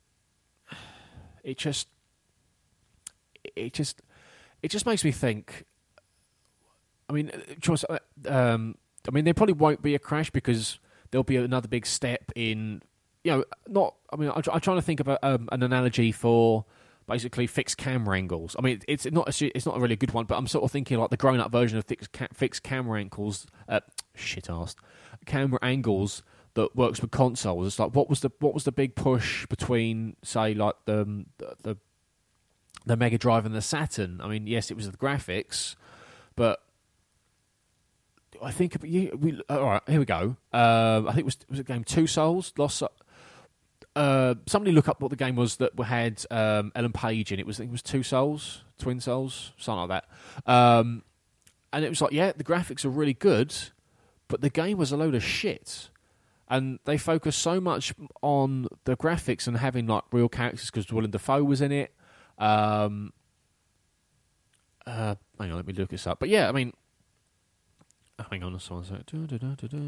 it just it just it just makes me think. I mean, choice. Um, I mean, there probably won't be a crash because there'll be another big step in. You know, not. I mean, I'm, I'm trying to think of a, um, an analogy for. Basically, fixed camera angles. I mean, it's not a, it's not a really good one, but I'm sort of thinking like the grown-up version of fixed, ca- fixed camera angles. Uh, shit-arsed camera angles that works with consoles. It's like what was the what was the big push between, say, like the the the Mega Drive and the Saturn? I mean, yes, it was the graphics, but I think you, we, all right. Here we go. Uh, I think it was was it game Two Souls Lost. Uh, somebody look up what the game was that had um, Ellen Page in it. Was I think it was Two Souls, Twin Souls, something like that. Um, and it was like, yeah, the graphics are really good, but the game was a load of shit. And they focused so much on the graphics and having like real characters because Willem Dafoe was in it. Um, uh, hang on, let me look this up. But yeah, I mean, hang on, one sec. Da, da, da, da, da.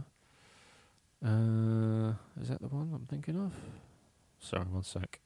Uh, is that the one I'm thinking of? Sorry, one sec.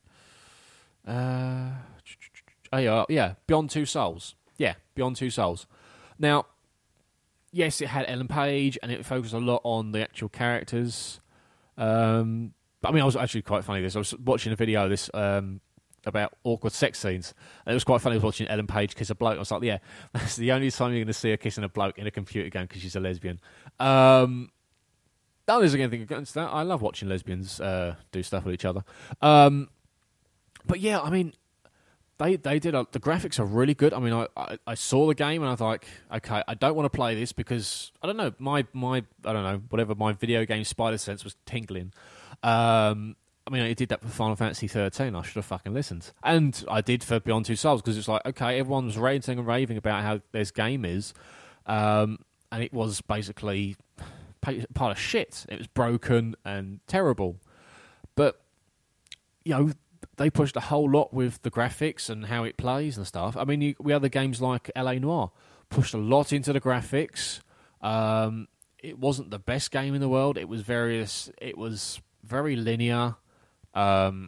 Uh, oh yeah, yeah, Beyond Two Souls. Yeah, Beyond Two Souls. Now, yes, it had Ellen Page, and it focused a lot on the actual characters. Um, but I mean, I was actually quite funny. This I was watching a video of this um, about awkward sex scenes, and it was quite funny. I was watching Ellen Page kiss a bloke. I was like, yeah, that's the only time you're going to see her kissing a bloke in a computer game because she's a lesbian. Um, no, there's anything against that. I love watching lesbians uh, do stuff with each other. Um, but yeah, I mean. They they did a, the graphics are really good. I mean, I, I, I saw the game and I was like, okay, I don't want to play this because I don't know my my I don't know whatever my video game spider sense was tingling. Um, I mean, I did that for Final Fantasy thirteen. I should have fucking listened, and I did for Beyond Two Souls because it's like, okay, everyone was ranting and raving about how this game is, um, and it was basically part of shit. It was broken and terrible, but you know. They pushed a whole lot with the graphics and how it plays and stuff. I mean, you, we other games like L A Noire pushed a lot into the graphics. Um, it wasn't the best game in the world. It was various. It was very linear. Um,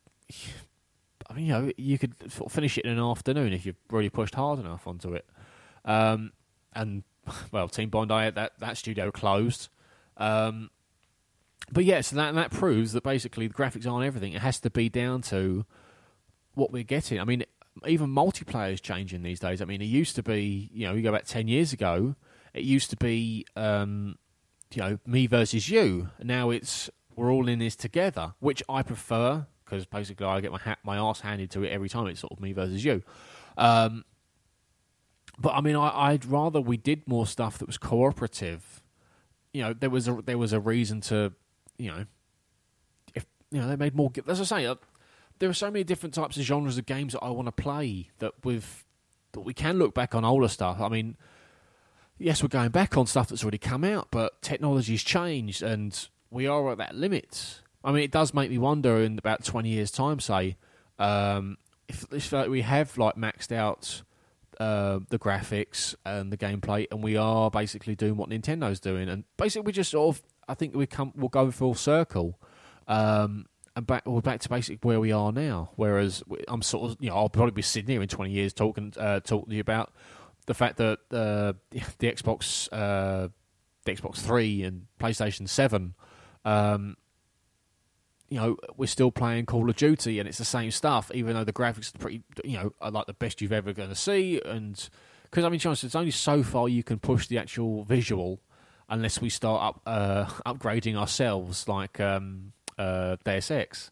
I mean, you know, you could finish it in an afternoon if you really pushed hard enough onto it. Um, and well, Team Bondi, that that studio closed. Um, But yeah, so that that proves that basically the graphics aren't everything. It has to be down to what we're getting. I mean, even multiplayer is changing these days. I mean, it used to be, you know, you go back ten years ago, it used to be, um, you know, me versus you. Now it's we're all in this together, which I prefer because basically I get my hat, my ass handed to it every time. It's sort of me versus you. Um, but I mean, I, I'd rather we did more stuff that was cooperative. You know, there was a there was a reason to. You know, if you know they made more. As I say, uh, there are so many different types of genres of games that I want to play. That with that we can look back on older stuff. I mean, yes, we're going back on stuff that's already come out, but technology's changed, and we are at that limit. I mean, it does make me wonder in about twenty years' time, say, um, if, if like, we have like maxed out uh, the graphics and the gameplay, and we are basically doing what Nintendo's doing, and basically we just sort of. I think we come, we'll go full circle, um, and back we're back to basically where we are now. Whereas I'm sort of, you know, I'll probably be sitting here in twenty years talking, uh, talking to you about the fact that uh, the Xbox, uh, the Xbox Three and PlayStation Seven, um, you know, we're still playing Call of Duty, and it's the same stuff, even though the graphics are pretty, you know, are like the best you've ever going to see. And because I mean, chance it's only so far you can push the actual visual. Unless we start up uh, upgrading ourselves, like um, uh, Deus Ex.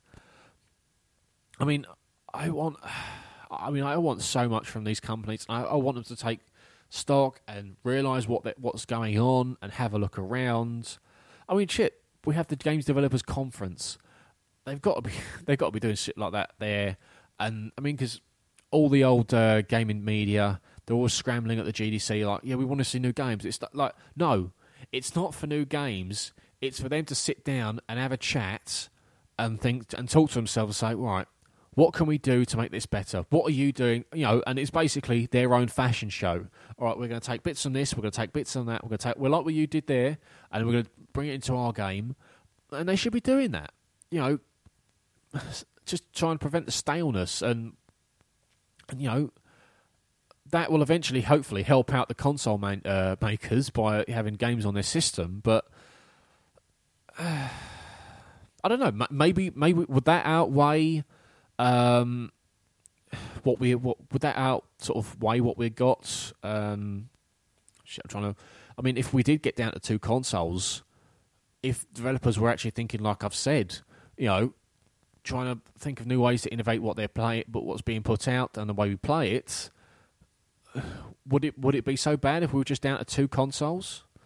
I mean, I want. I mean, I want so much from these companies. I, I want them to take stock and realise what what's going on and have a look around. I mean, shit. We have the Games Developers Conference. They've got to be. They've got to be doing shit like that there. And I mean, because all the old uh, gaming media, they're always scrambling at the G D C, like, yeah, we want to see new games. It's like, no. It's not for new games. It's for them to sit down and have a chat and think and talk to themselves and say, right, what can we do to make this better? What are you doing? You know, and it's basically their own fashion show. All right, we're going to take bits from this. We're going to take bits from that. We're going to take. We like what you did there, and we're going to bring it into our game. And they should be doing that. You know, just trying to prevent the staleness and, and you know. That will eventually, hopefully, help out the console man, uh, makers by having games on their system. But uh, I don't know. Maybe, maybe would that outweigh um, what we? What, would that out sort of weigh what we got? Um, shit, I'm trying to. I mean, if we did get down to two consoles, if developers were actually thinking, like I've said, you know, trying to think of new ways to innovate what they're playing, but what's being put out and the way we play it. Would it would it be so bad if we were just down to two consoles?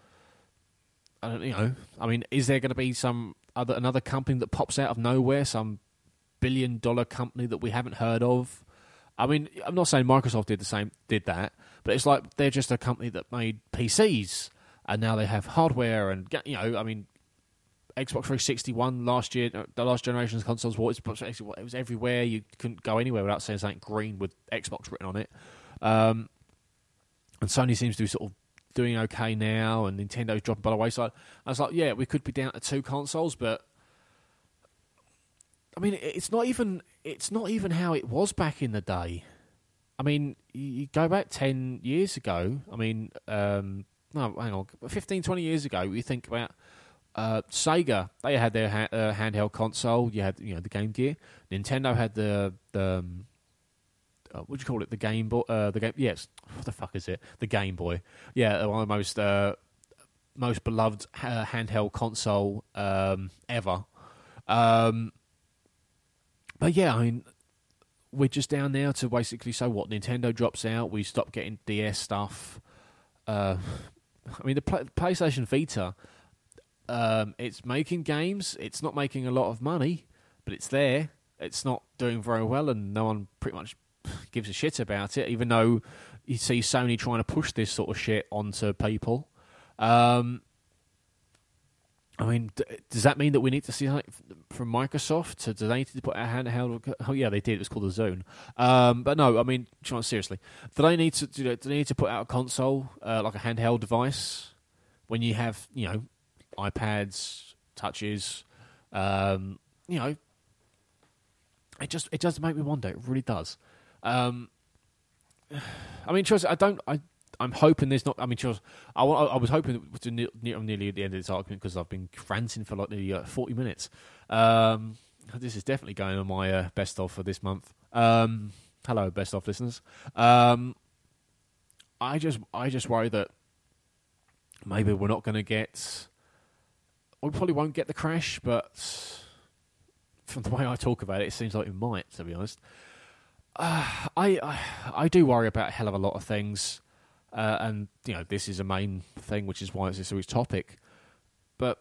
I don't, you know, I mean, is there going to be some other another company that pops out of nowhere, some billion dollar company that we haven't heard of? I mean, I'm not saying Microsoft did the same, did that, but it's like they're just a company that made P Cs and now they have hardware and, you know, I mean, Xbox three sixty-one last year, the last generation's consoles, it was everywhere. You couldn't go anywhere without saying something green with Xbox written on it. Um, and Sony seems to be sort of doing okay now, and Nintendo's dropping by the wayside. I was like, yeah, we could be down to two consoles, but I mean, it's not even it's not even how it was back in the day. I mean, you go back ten years ago. I mean, um, no, hang on, fifteen, twenty years ago. You think about. Uh, Sega, they had their ha- uh, handheld console. You had, you know, the Game Gear. Nintendo had the the um, uh, what do you call it? The Game Boy. Uh, the game. Yes. What the fuck is it? The Game Boy. Yeah, one of the most uh, most beloved uh, handheld console um, ever. Um, but yeah, I mean, we're just down now to basically. So what? Nintendo drops out. We stop getting D S stuff. Uh, I mean, the Play- PlayStation Vita. Um, it's making games. It's not making a lot of money, but it's there. It's not doing very well, and no one pretty much gives a shit about it, even though you see Sony trying to push this sort of shit onto people. Um, I mean, d- does that mean that we need to see like, from Microsoft? To, do they need to put a handheld? Oh, yeah, they did. It was called the Zune. Um, but no, I mean, seriously, do they need to do they need to put out a console, uh, like a handheld device, when you have, you know, iPads, touches, um, you know, it just it does make me wonder. It really does. Um, I mean, Charles, I don't. I I'm hoping there's not. I mean, Charles, I, I was hoping to ne- ne- nearly at the end of this argument because I've been ranting for like nearly uh, forty minutes. Um, this is definitely going on my uh, best of for this month. Um, hello, best of listeners. Um, I just I just worry that maybe we're not going to get. We probably won't get the crash, but from the way I talk about it, it seems like we might, to be honest. Uh, I, I I do worry about a hell of a lot of things, uh, and you know this is a main thing, which is why it's this week's topic. But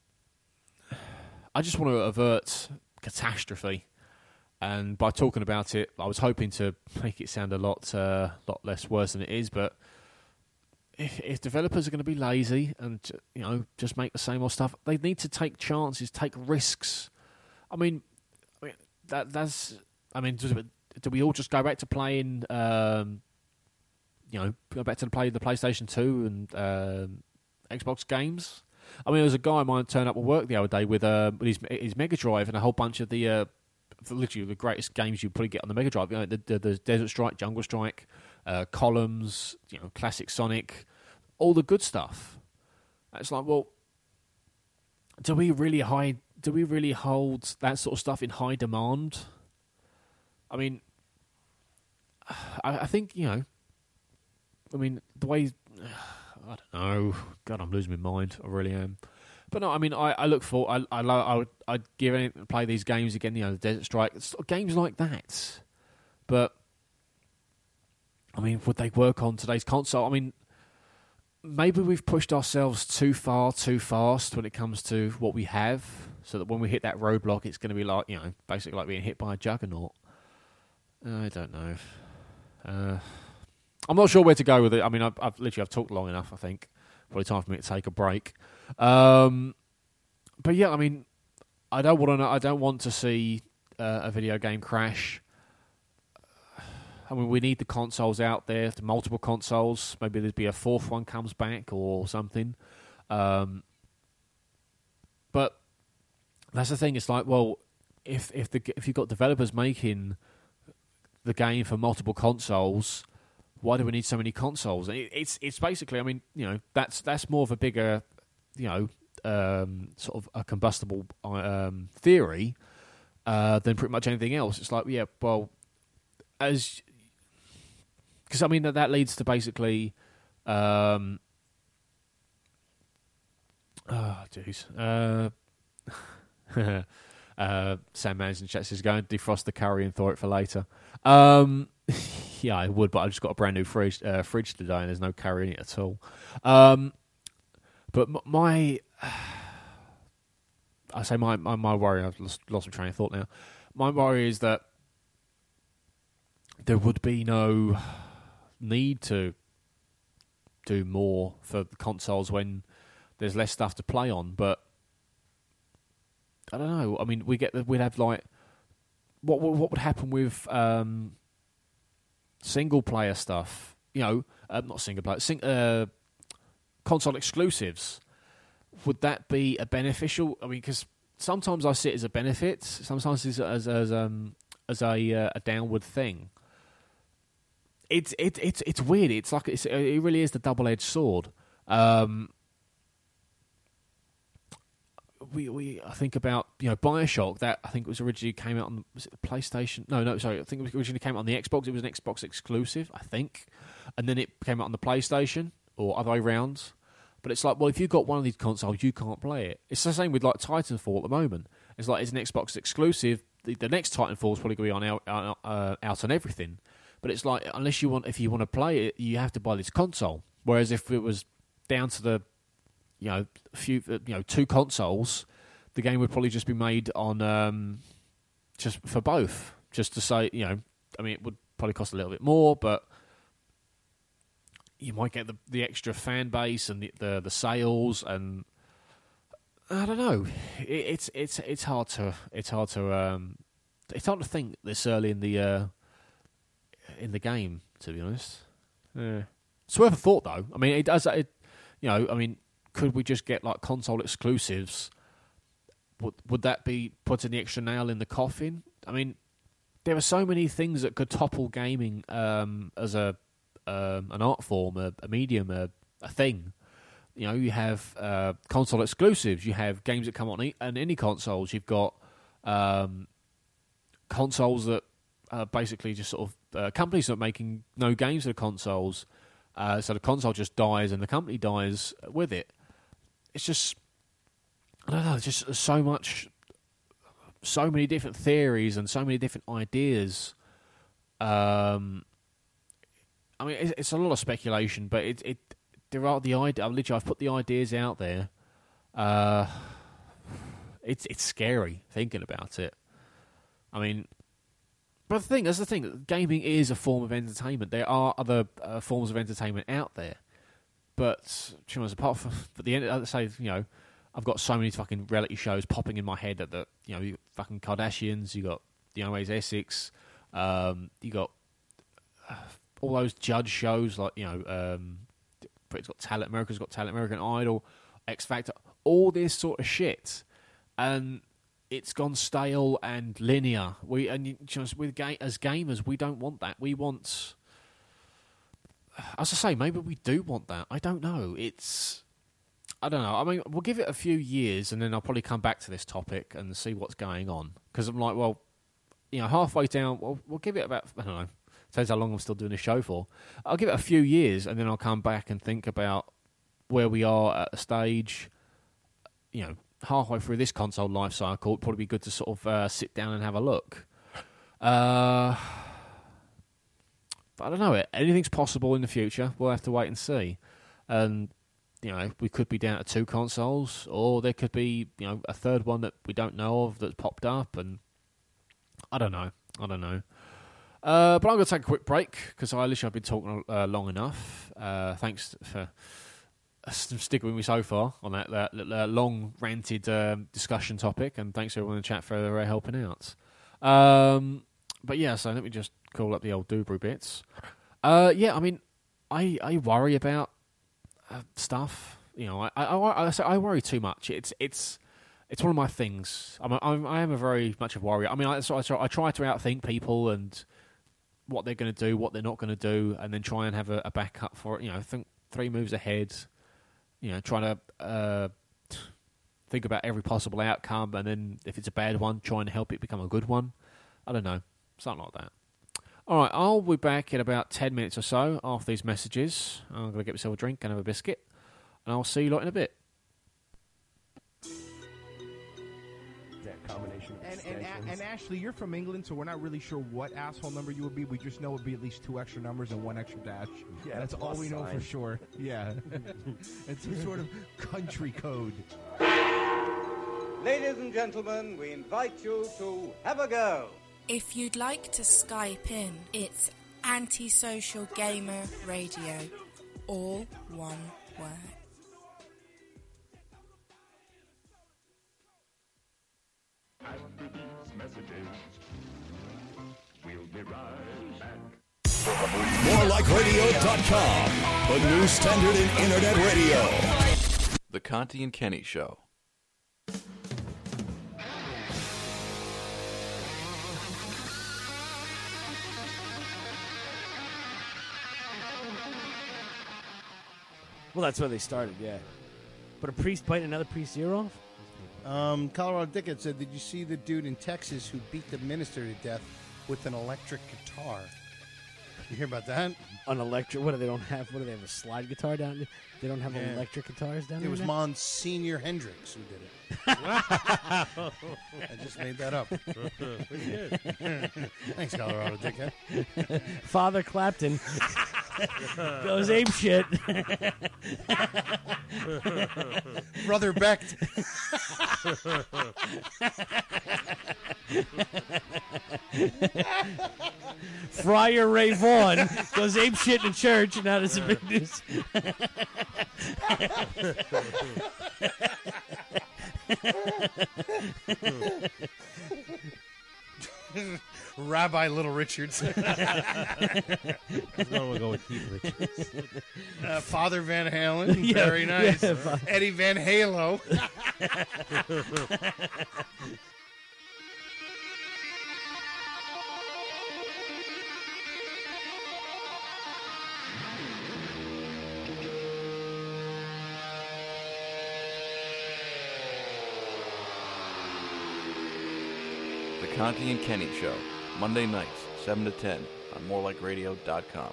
I just want to avert catastrophe, and by talking about it, I was hoping to make it sound a lot, uh, lot less worse than it is, but. If, if developers are going to be lazy and, you know, just make the same old stuff, they need to take chances, take risks. I mean, I mean that that's. I mean, do, do we all just go back to playing? Um, you know, go back to play the PlayStation Two and um, Xbox games. I mean, there was a guy of mine turned up at work the other day with, uh, with his his Mega Drive and a whole bunch of the uh, literally the greatest games you probably get on the Mega Drive. You know, the, the, the Desert Strike, Jungle Strike, uh, Columns, you know, classic Sonic. All the good stuff. It's like, well, do we really high? Do we really hold that sort of stuff in high demand? I mean, I, I think you know. I mean, the way I don't know. God, I'm losing my mind. I really am. But no, I mean, I, I look for. I I I would I'd give anything to play these games again. You know, the Desert Strike, games like that. But I mean, would they work on today's console? I mean. Maybe we've pushed ourselves too far, too fast when it comes to what we have, so that when we hit that roadblock, it's going to be like, you know, basically like being hit by a juggernaut. I don't know. Uh, I'm not sure where to go with it. I mean, I've, I've literally I've talked long enough. I think probably time for me to take a break. Um, but yeah, I mean, I don't want to. I don't want to see uh, a video game crash. I mean, we need the consoles out there, the multiple consoles. Maybe there'd be a fourth one comes back or something. Um, but that's the thing. It's like, well, if if the if you've got developers making the game for multiple consoles, why do we need so many consoles? And it, it's it's basically, I mean, you know, that's that's more of a bigger, you know, um, sort of a combustible um, theory uh, than pretty much anything else. It's like, yeah, well, as because I mean that that leads to basically, um, oh jeez, uh, uh, Sam Manson chat says go and defrost the curry and thaw it for later. Um, yeah, I would, but I just got a brand new fridge uh, fridge today and there's no curry in it at all. Um, But my, I say my, my, my worry, I've lost, lost my train of thought now. My worry is that there would be no need to do more for the consoles when there's less stuff to play on. But I don't know. I mean, we get we'd have like what what would happen with um, single player stuff? You know, uh, not single player, sing, uh, console exclusives. Would that be a beneficial? I mean, because sometimes I see it as a benefit, sometimes it's as as um as a uh, a downward thing. It's it it's it's weird. It's like it's, it really is the double-edged sword. Um, we we I think about you know BioShock, that I think was originally came out on, was it the PlayStation? No, no, sorry. I think it originally came out on the Xbox. It was an Xbox exclusive, I think, and then it came out on the PlayStation or other way round. But it's like, well, if you've got one of these consoles, you can't play it. It's the same with like Titanfall at the moment. It's like it's an Xbox exclusive. The, the next Titanfall is probably going to be on out, uh, out on everything. But it's like, unless you want, if you want to play it, you have to buy this console. Whereas if it was down to the, you know, few, you know, two consoles, the game would probably just be made on um, just for both. Just to say, you know, I mean, it would probably cost a little bit more, but you might get the the extra fan base and the the, the sales, and I don't know. It, it's it's it's hard to it's hard to um, it's hard to think this early in the. Uh, in the game, to be honest. Yeah. It's worth a thought, though. I mean, it does, it, you know, I mean, could we just get, like, console exclusives? Would, would that be putting the extra nail in the coffin? I mean, there are so many things that could topple gaming um, as a um, an art form, a, a medium, a, a thing. You know, you have uh, console exclusives, you have games that come on, e- on any consoles, you've got um, consoles that Uh, basically just sort of uh, companies that are making no games for the consoles, uh, so the console just dies and the company dies with it. It's just, I don't know, it's just so much, so many different theories and so many different ideas. Um, I mean, it's, it's a lot of speculation, but it, it there are the idea. Literally, I've put the ideas out there. Uh, it's it's scary thinking about it. I mean. But the thing, that's the thing, gaming is a form of entertainment. There are other uh, forms of entertainment out there. But, you know, apart from, at the end, I'd say, you know, I've got so many fucking reality shows popping in my head that, the, you know, you got fucking Kardashians, you got The Always Essex, um, you got uh, all those judge shows like, you know, um, Britain's Got Talent, America's Got Talent, American Idol, X Factor, all this sort of shit. And it's gone stale and linear. We and you know, with ga- as gamers, we don't want that. We want, as I say, maybe we do want that. I don't know. It's, I don't know. I mean, we'll give it a few years, and then I'll probably come back to this topic and see what's going on. Because I'm like, well, you know, halfway down, well, we'll give it about, I don't know. Depends how long I'm still doing this show for. I'll give it a few years, and then I'll come back and think about where we are at a stage. You know. Halfway through this console life cycle, it'd probably be good to sort of uh, sit down and have a look. Uh, but I don't know. Anything's possible in the future. We'll have to wait and see. And, you know, we could be down to two consoles, or there could be, you know, a third one that we don't know of that's popped up. And I don't know. I don't know. Uh, but I'm going to take a quick break because I literally have been talking uh, long enough. Uh, thanks for sticking with me so far on that, that, that long ranted um, discussion topic, and thanks to everyone in the chat for uh, helping out. Um, but yeah, so let me just call up the old Dubru bits. Uh, yeah, I mean, I I worry about uh, stuff. You know, I I, I I I worry too much. It's it's it's one of my things. I'm a, I'm I am a very much a worrier. I mean, I so I try, I try to outthink people and what they're going to do, what they're not going to do, and then try and have a, a backup for it. You know, think three moves ahead. You know, trying to uh, think about every possible outcome, and then if it's a bad one, trying to help it become a good one. I don't know, something like that. All right, I'll be back in about ten minutes or so after these messages. I'm going to get myself a drink and have a biscuit, and I'll see you lot in a bit. that combination of And, and, extensions. and Ashley, you're from England, so we're not really sure what asshole number you would be. We just know it would be at least two extra numbers and one extra dash. Yeah, that's all plus we know sign. for sure. Yeah, it's some sort of country code. Ladies and gentlemen, we invite you to have a go. If you'd like to Skype in, it's Antisocial Gamer Radio. All one word. After these messages, we'll be right back. more like radio dot com, the new standard in Internet radio. The Conti and Kenny Show. Well, that's where they started, yeah. But a priest biting another priest's ear off? Um, Colorado Dickens said, did you see the dude in Texas who beat the minister to death with an electric guitar? You hear about that? An electric? What do they don't have? What do they have? A slide guitar down there? They don't have Yeah. electric guitars down It there? was now? Monsignor Hendricks who did it. I just made that up. Pretty good. Thanks, Colorado Dickhead. Father Clapton goes ape shit. Brother Becht. Friar Ray Vaughan goes ape shit in church, and now there's a big news. Rabbi Little Richards. I want to go with Keith Richards. Uh, Father Van Halen. Yeah, Very nice. yeah, Fa- Eddie Van Halo. The Conti and Kenny Show. Monday nights, seven to ten on more like radio dot com.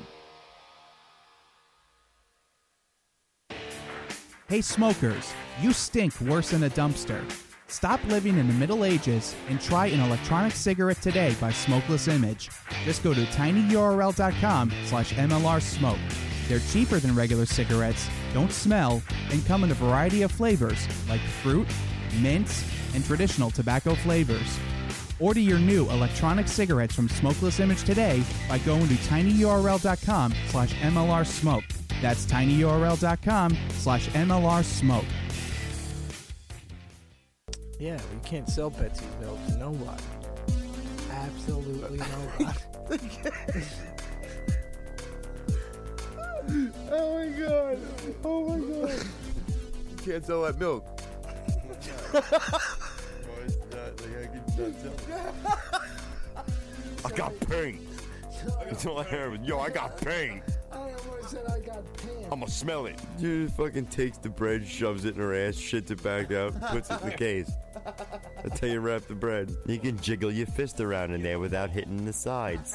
Hey smokers, you stink worse than a dumpster. Stop living in the Middle Ages and try an electronic cigarette today by Smokeless Image. Just go to tinyurl.com slash mlrsmoke. They're cheaper than regular cigarettes, don't smell, and come in a variety of flavors like fruit, mint, and traditional tobacco flavors. Order your new electronic cigarettes from Smokeless Image today by going to tinyurl.com slash mlrsmoke. That's tinyurl.com slash mlrsmoke. Yeah, you can't sell Betsy's milk to nobody. Absolutely nobody. Oh my god. Oh my god. You can't sell that milk. I got pain. That's all I heard. Yo, I got pain. I said I got pain. I'm gonna smell it. She just fucking takes the bread, shoves it in her ass, shits it back out, puts it in the case. That's how you wrap the bread. You can jiggle your fist around in there without hitting the sides.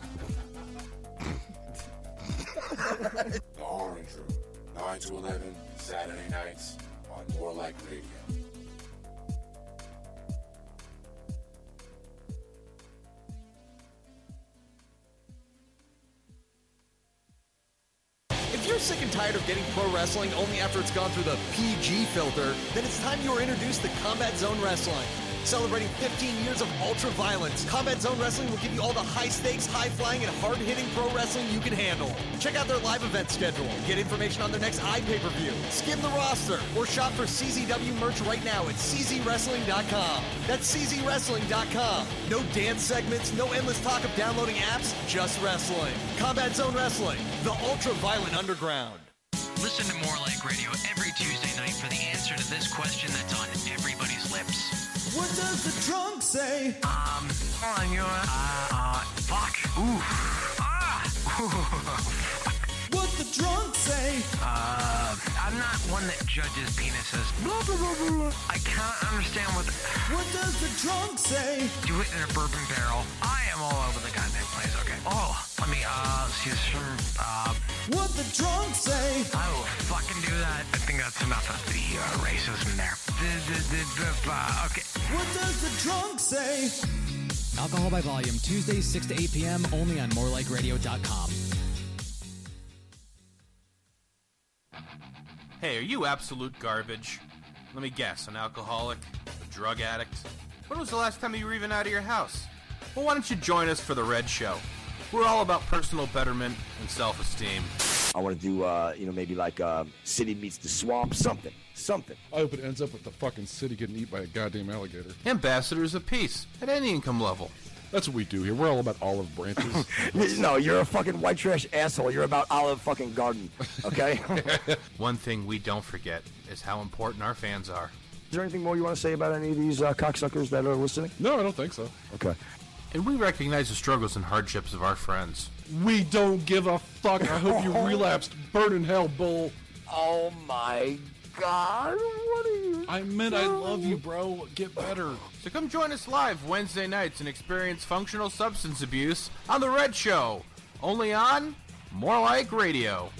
The Orange Room, nine to eleven, Saturday nights on More Like Radio. If you're sick and tired of getting pro wrestling only after it's gone through the P G filter, then it's time you were introduced to Combat Zone Wrestling. Celebrating fifteen years of ultra violence, Combat Zone Wrestling will give you all the high stakes, high flying, and hard hitting pro wrestling you can handle. Check out their live event schedule, get information on their next iPay-per-view, skim the roster, or shop for C Z W merch right now at c z wrestling dot com. That's c z wrestling dot com. No dance segments, no endless talk of downloading apps, just wrestling. Combat Zone Wrestling, the ultra violent underground. Listen to More Like Radio every Tuesday night for the answer to this question that's on everybody's lips. What does the trunk say? Um, hold on, you know what? Uh, uh, fuck. Ooh. Ah! What the drunk say? Uh, I'm not one that judges penises. Blah, blah, blah, blah. I can't understand what the... What does the trunk say? Do it in a bourbon barrel. I am all over the goddamn place, okay? Oh, let me, uh, see some, uh... What the drunk say? I will fucking do that. I think that's enough of the uh, racism there. Okay. What does the trunk say? Alcohol by Volume, Tuesdays six to eight p.m. only on more like radio dot com. Hey, are you absolute garbage? Let me guess, an alcoholic, a drug addict? When was the last time you were even out of your house? Well, why don't you join us for The Red Show? We're all about personal betterment and self-esteem. I want to do, uh, you know, maybe like uh, City Meets the Swamp, something, something. I hope it ends up with the fucking city getting eaten by a goddamn alligator. Ambassadors of peace, at any income level. That's what we do here. We're all about olive branches. No, you're a fucking white trash asshole. You're about Olive fucking Garden, okay? One thing we don't forget is how important our fans are. Is there anything more you want to say about any of these uh, cocksuckers that are listening? No, I don't think so. Okay. And we recognize the struggles and hardships of our friends. We don't give a fuck. I hope you relapsed. Burn in hell, bull. Oh, my God. What are you I meant I love you, bro. Get better. So come join us live Wednesday nights and experience functional substance abuse on The Red Show. Only on More Like Radio.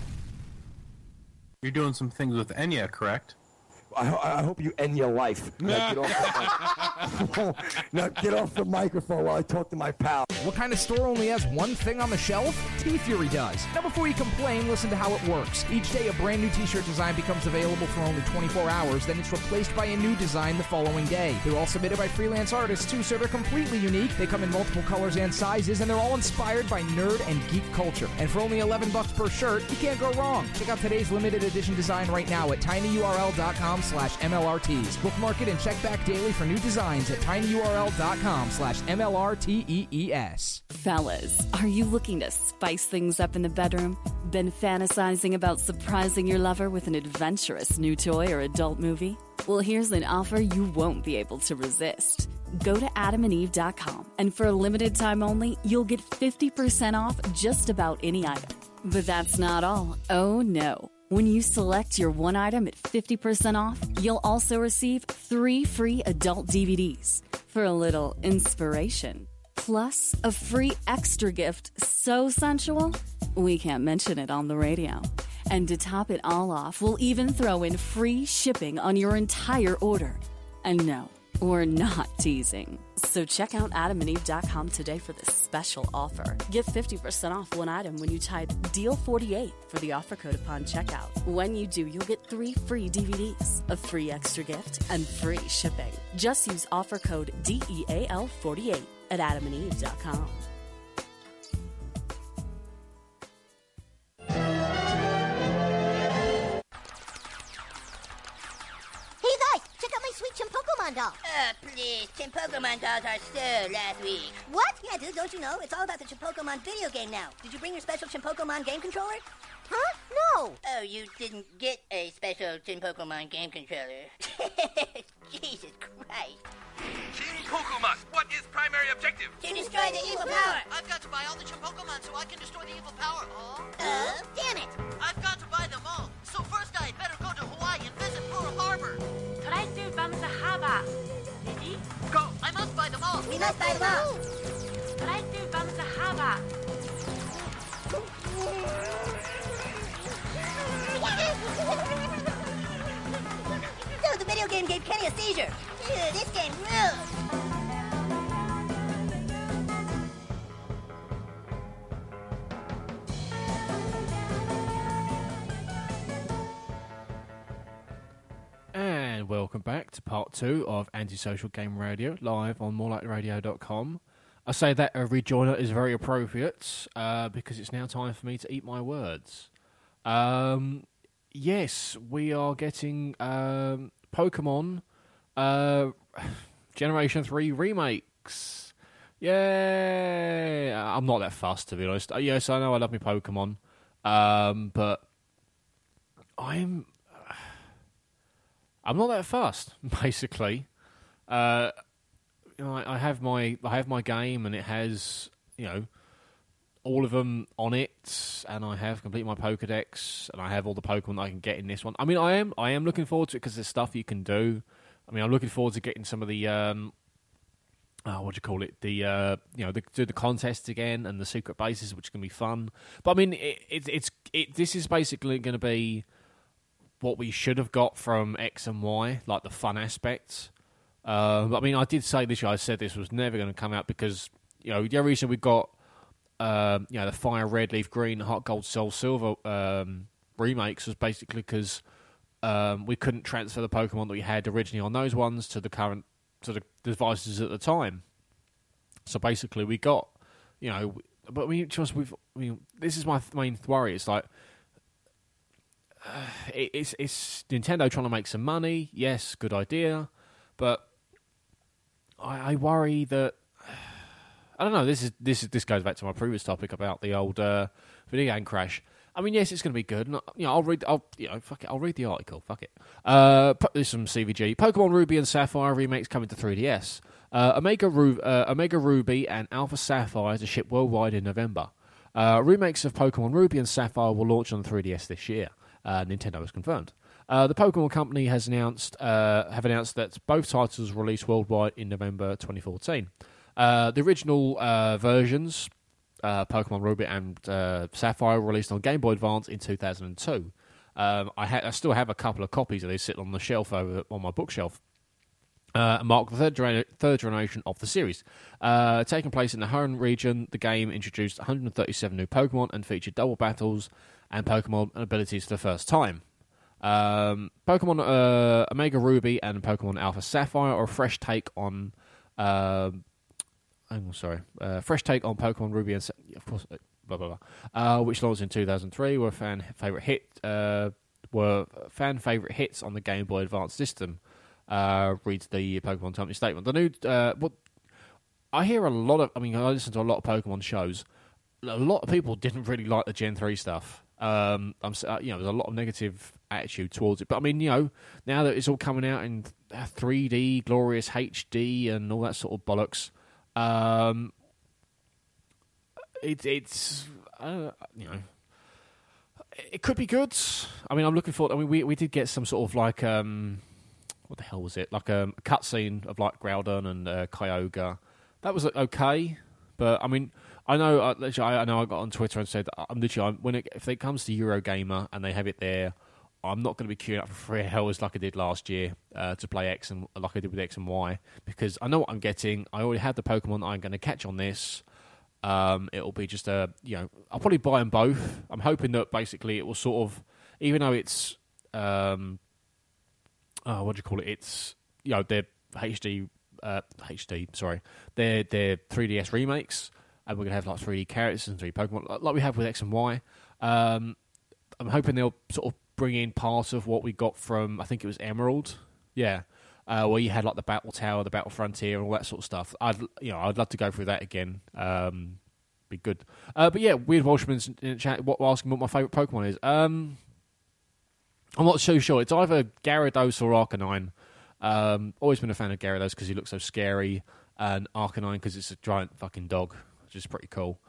You're doing some things with Enya, correct? I, ho- I hope you end your life. Now get, off the, now get off the microphone while I talk to my pal. What kind of store only has one thing on the shelf? T-Fury does. Now before you complain, listen to how it works. Each day a brand new t-shirt design becomes available for only twenty-four hours, then it's replaced by a new design the following day. They're all submitted by freelance artists too, so they're completely unique. They come in multiple colors and sizes, and they're all inspired by nerd and geek culture. And for only eleven bucks per shirt, you can't go wrong. Check out today's limited edition design right now at tinyurl.com slash MLRTs. Bookmark it and check back daily for new designs at tinyurl.com slash MLRTEES. Fellas, are you looking to spice things up in the bedroom? Been fantasizing about surprising your lover with an adventurous new toy or adult movie? Well, here's an offer you won't be able to resist. Go to adam and eve dot com, and for a limited time only, you'll get fifty percent off just about any item. But that's not all. Oh, no. When you select your one item at fifty percent off, you'll also receive three free adult D V Ds for a little inspiration. Plus, a free extra gift so sensual, we can't mention it on the radio. And to top it all off, we'll even throw in free shipping on your entire order. And no, we're not teasing. So check out adam and eve dot com today for this special offer. Get fifty percent off one item when you type deal forty-eight for the offer code upon checkout. When you do, you'll get three free D V Ds, a free extra gift, and free shipping. Just use offer code D E A L forty-eight at adam and eve dot com. Hey guys, check out my sweet Chimpokemon doll. Uh, please, Chimpokemon dolls are so last week. What? Yeah, dude, don't you know? It's all about the Chimpokemon video game now. Did you bring your special Chimpokemon game controller? Huh? No. Oh, you didn't get a special Chimpokemon game controller. Jesus Christ. Team Pokemon, what is primary objective? To destroy the evil power. I've got to buy all the Chimpokemon so I can destroy the evil power. Oh, uh, damn it. I've got to buy them all. So first I better go to Hawaii and visit Pearl Harbor. Try to Bamsa Harbor. Ready? Go. I must buy them all. We must buy them all. Try to Bamsa Harbor. Dude, the video game gave Kenny a seizure. Dude, this game rules. And welcome back to part two of Antisocial Game Radio, live on more like radio dot com. I say that every joiner is very appropriate, uh, because it's now time for me to eat my words. Um, yes, we are getting um, Pokemon uh, Generation three remakes. Yay! I'm not that fussed, to be honest. Uh, yes, I know I love my Pokemon, um, but I'm... I'm not that fussed, basically. Uh, you know, I, I have my I have my game, and it has, you know, all of them on it, and I have completed my Pokedex, and I have all the Pokemon that I can get in this one. I mean, I am I am looking forward to it because there's stuff you can do. I mean, I'm looking forward to getting some of the um, oh, what do you call it? The uh, you know, the, do the contests again and the secret bases, which is going to be fun. But I mean, it, it, it's it. This is basically going to be what we should have got from X and Y, like the fun aspects. Uh, I mean, I did say this year, I said this was never going to come out because, you know, the only reason we got, um, you know, the Fire Red, Leaf Green, Heart Gold, Soul Silver um, remakes was basically because um, we couldn't transfer the Pokemon that we had originally on those ones to the current, to the devices at the time. So basically we got, you know, but we just, we've, I mean, this is my main worry. It's like, uh, it, it's, it's Nintendo trying to make some money. Yes, good idea. But I, I worry that I don't know. This is this is this goes back to my previous topic about the old uh, video game crash. I mean, yes, it's going to be good. And, you know, I'll read. I'll you know, fuck it. I'll read the article. Fuck it. Uh, there's some C V G. Pokemon Ruby and Sapphire remakes coming to three D S. Uh, Omega Ru- uh, Omega Ruby and Alpha Sapphire to ship worldwide in November. Uh, remakes of Pokemon Ruby and Sapphire will launch on the three D S this year. Uh, Nintendo has confirmed. Uh, the Pokemon Company has announced uh, have announced that both titles will release worldwide in November twenty fourteen. Uh, the original uh, versions, uh, Pokemon Ruby and uh, Sapphire, were released on Game Boy Advance in two thousand two. Um, I, ha- I still have a couple of copies of these sitting on the shelf over on my bookshelf. Uh, mark the third, gener- third generation of the series. Uh, taking place in the Hoenn region, the game introduced one hundred thirty-seven new Pokemon and featured double battles and Pokemon abilities for the first time. Um, Pokemon uh, Omega Ruby and Pokemon Alpha Sapphire are a fresh take on. Uh, I'm sorry, uh, fresh take on Pokemon Ruby and Sa- of course, uh, blah blah blah, uh, which launched in two thousand three. Were fan favorite hit uh, were fan favorite hits on the Game Boy Advance system. Uh, reads the Pokemon Company statement. The new uh, what I hear a lot of. I mean, I listen to a lot of Pokemon shows. A lot of people didn't really like the Gen three stuff. Um, I'm, you know, there's a lot of negative attitude towards it. But I mean, you know, now that it's all coming out in three D, glorious H D, and all that sort of bollocks, um, it, it's uh, you know, it could be good. I mean, I'm looking forward. I mean, we we did get some sort of like um, what the hell was it? Like um, a cutscene of like Groudon and uh, Kyogre. That was okay, but I mean. I know. Uh, literally, I, I know. I got on Twitter and said, "I'm literally I'm, when it, if it comes to Eurogamer and they have it there, I'm not going to be queuing up for three hours like I did last year uh, to play X and like I did with X and Y because I know what I'm getting. I already have the Pokemon that I'm going to catch on this. Um, it'll be just a you know I'll probably buy them both. I'm hoping that basically it will sort of even though it's um, oh, what do you call it? It's you know they're H D uh, H D sorry they're they're three D S remakes. And we're going to have like three D characters and three Pokemon, like we have with X and Y. Um, I'm hoping they'll sort of bring in part of what we got from, I think it was Emerald, yeah, uh, where you had like the Battle Tower, the Battle Frontier, and all that sort of stuff. I'd, you know, I'd love to go through that again. Um, be good. Uh, but yeah, Weird Welshman's in the chat what, asking what my favourite Pokemon is. Um, I'm not so sure. It's either Gyarados or Arcanine. Um, always been a fan of Gyarados because he looks so scary, and Arcanine because it's a giant fucking dog. Which is pretty cool.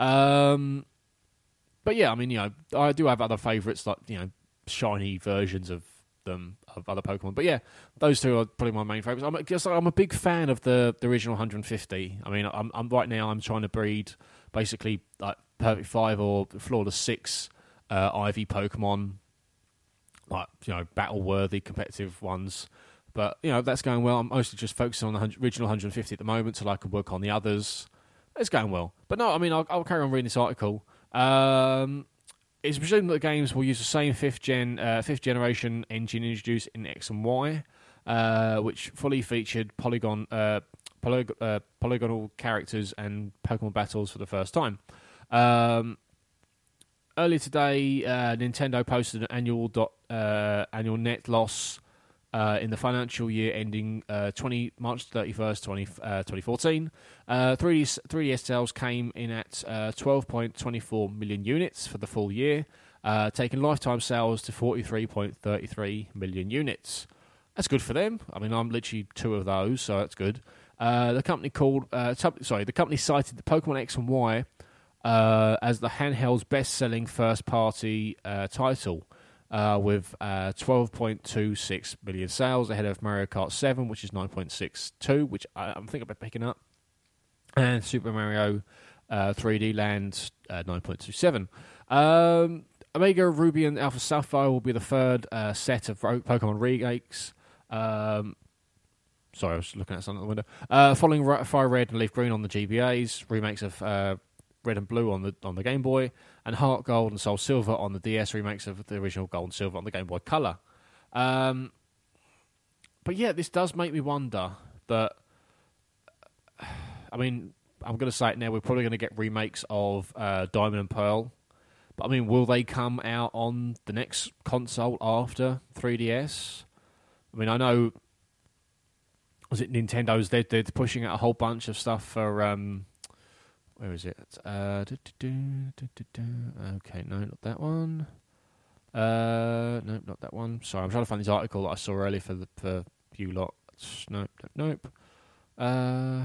Um, but yeah, I mean, you know, I do have other favourites, like, you know, shiny versions of them, of other Pokemon. But yeah, those two are probably my main favourites. I'm just, I'm a big fan of the, the original one hundred fifty. I mean, I'm, I'm right now I'm trying to breed basically like Perfect Five or Flawless Six uh, Ivy Pokemon, like, you know, battle-worthy competitive ones. But, you know, that's going well. I'm mostly just focusing on the original one hundred fifty at the moment so I can work on the others. It's going well. But no, I mean, I'll, I'll carry on reading this article. Um, it's presumed that the games will use the same fifth gen, uh, fifth generation engine introduced in X and Y, uh, which fully featured polygon, uh, polyg- uh, polygonal characters and Pokemon battles for the first time. Um, earlier today, uh, Nintendo posted an annual dot, uh, annual net loss Uh, in the financial year ending uh, twenty March thirty-first, twenty, uh, twenty fourteen. Uh, three D S sales came in at uh, twelve point two four million units for the full year, uh, taking lifetime sales to forty-three point three three million units. That's good for them. I mean, I'm literally two of those, so that's good. Uh, the company called, uh, t- sorry, the company cited the Pokemon X and Y uh, as the handheld's best-selling first-party uh, title. Uh, with uh, twelve point two six million sales ahead of Mario Kart seven, which is nine point six two, which I, I'm thinking about picking up, and Super Mario uh, three D Land uh, nine point two seven. Um, Omega Ruby and Alpha Sapphire will be the third uh, set of Ro- Pokemon remakes. Um, sorry, I was looking at something at the window. Uh, following Ra- Fire Red and Leaf Green on the G B As, remakes of uh, Red and Blue on the on the Game Boy, and Heart Gold and Soul Silver on the D S, remakes of the original Gold and Silver on the Game Boy Color. Um, but yeah, this does make me wonder that. I mean, I'm going to say it now. We're probably going to get remakes of uh, Diamond and Pearl. But, I mean, will they come out on the next console after three D S? I mean, I know... Was it Nintendo's? They're, they're pushing out a whole bunch of stuff for... Um, where is it? Uh, do, do, do, do, do, do. Okay, no, not that one. Uh, no, not that one. Sorry, I'm trying to find this article that I saw earlier for, the, for you lot. Nope, nope, nope. Uh...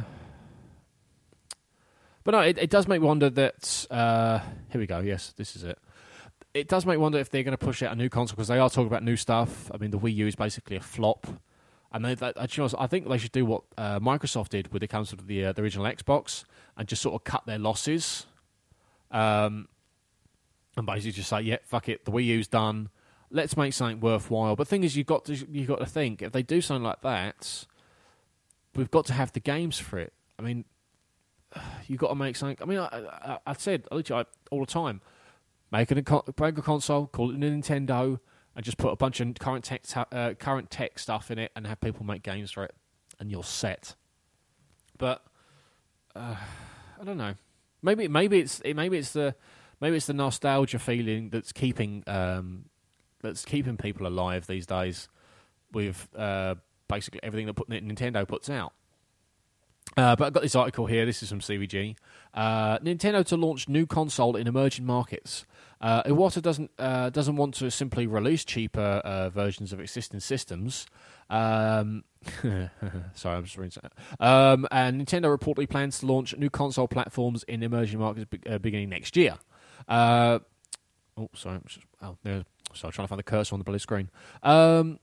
But no, it, it does make me wonder that... Uh, here we go, yes, this is it. It does make me wonder if they're going to push out a new console, because they are talking about new stuff. I mean, the Wii U is basically a flop. And they, they, I think they should do what uh, Microsoft did with the console of the, uh, the original Xbox, and just sort of cut their losses. Um, and basically just say, yeah, fuck it, the Wii U's done. Let's make something worthwhile. But the thing is, you've got to, you've got to think, if they do something like that, we've got to have the games for it. I mean... You've got to make something... I mean, I, I, I said literally all the time, make a, make a console, call it a Nintendo, and just put a bunch of current tech, uh, current tech stuff in it and have people make games for it, and you're set. But, uh, I don't know. Maybe maybe it's maybe it's the maybe it's the nostalgia feeling that's keeping um, that's keeping people alive these days with uh, basically everything that put, Nintendo puts out. Uh, but I've got this article here. This is from C V G. Uh, Nintendo to launch new console in emerging markets. Uh, Iwata doesn't uh, doesn't want to simply release cheaper uh, versions of existing systems. Um, sorry, I'm just reading that. Um, and Nintendo reportedly plans to launch new console platforms in emerging markets be- uh, beginning next year. Uh, oh, sorry. I'm just, oh, there. Sorry, I'm trying to find the cursor on the blue screen. Um,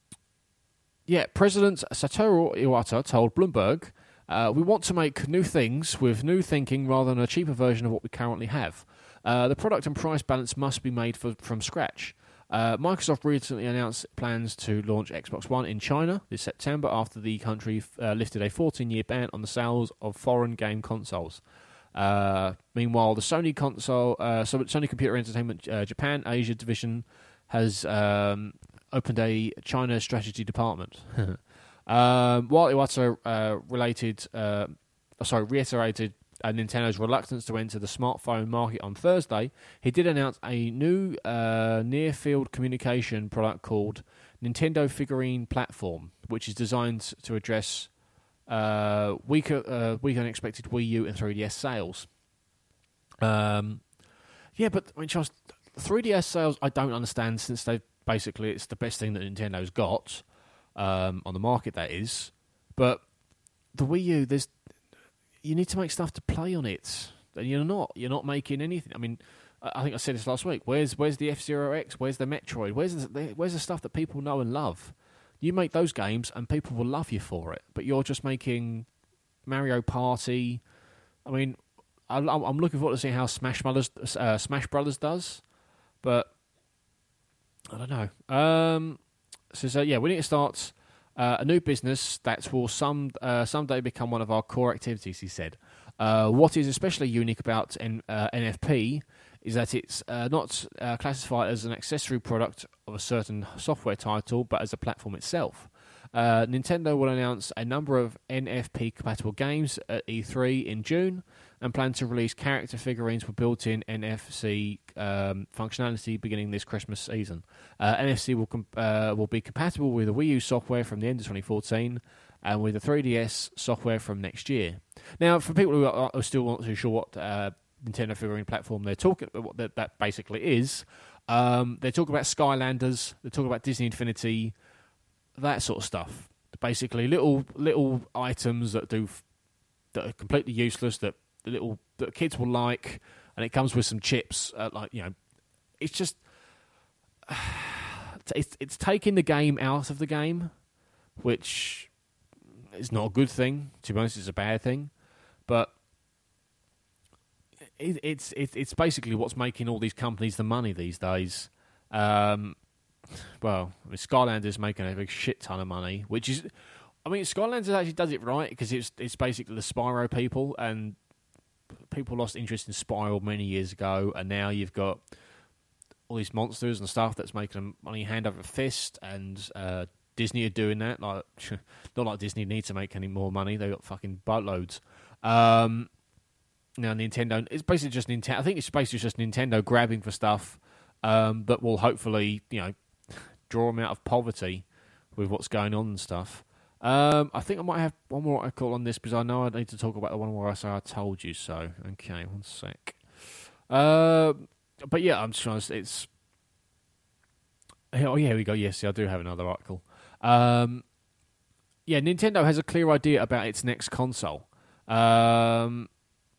yeah, President Satoru Iwata told Bloomberg, Uh, we want to make new things with new thinking rather than a cheaper version of what we currently have. Uh, the product and price balance must be made for, from scratch. Uh, Microsoft recently announced plans to launch Xbox One in China this September after the country uh, lifted a fourteen-year ban on the sales of foreign game consoles. Uh, meanwhile, the Sony console, uh, Sony Computer Entertainment uh, Japan Asia division has um, opened a China strategy department. Um, while Iwata uh, related, uh, sorry, reiterated uh, Nintendo's reluctance to enter the smartphone market on Thursday, he did announce a new uh, near-field communication product called Nintendo Figurine Platform, which is designed to address uh, weaker, uh, weaker than expected Wii U and three D S sales. Um, yeah, but I mean, Charles, three D S sales I don't understand, since they basically it's the best thing that Nintendo's got. Um, on the market, that is. But the Wii U, there's you need to make stuff to play on it, and you're not. You're not making anything. I mean, I think I said this last week. Where's where's the F-Zero X? Where's the Metroid? Where's the, where's the stuff that people know and love? You make those games, and people will love you for it. But you're just making Mario Party. I mean, I'm, I'm looking forward to seeing how Smash Brothers uh, Smash Brothers does, but I don't know. Um, So, so yeah, we need to start uh, a new business that will some uh, someday become one of our core activities, he said. Uh, what is especially unique about N- uh, N F P is that it's uh, not uh, classified as an accessory product of a certain software title, but as a platform itself. Uh, Nintendo will announce a number of N F P-compatible games at E three in June, and plan to release character figurines with built-in N F C um, functionality beginning this Christmas season. Uh, N F C will com- uh, will be compatible with the Wii U software from the end of twenty fourteen, and with the three D S software from next year. Now, for people who are, are still not too sure what uh, Nintendo figurine platform they're talking about, what that, that basically is, um, they're talking about Skylanders, they're talking about Disney Infinity, that sort of stuff. Basically, little little items that do that are completely useless, that the little that kids will like, and it comes with some chips. Uh, like you know, it's just it's it's taking the game out of the game, which is not a good thing. To be honest, it's a bad thing. But it, it's it, it's basically what's making all these companies the money these days. Um, well, I mean, Skylanders making a big shit ton of money, which is, I mean, Skylanders actually does it right because it's it's basically the Spyro people, and people lost interest in Spyro many years ago, and now you've got all these monsters and stuff that's making them money hand over fist, and uh, Disney are doing that. Like, not like Disney need to make any more money; they got fucking boatloads. Um, now Nintendo, it's basically just Nintendo. I think it's basically just Nintendo grabbing for stuff, um, but will hopefully, you know, draw them out of poverty with what's going on and stuff. Um, I think I might have one more article on this because I know I need to talk about the one where I say I told you so. Okay, one sec. Uh, but yeah, I'm just trying to. It's oh yeah, here we go. Yes, I do have another article. Um, yeah, Nintendo has a clear idea about its next console. Um,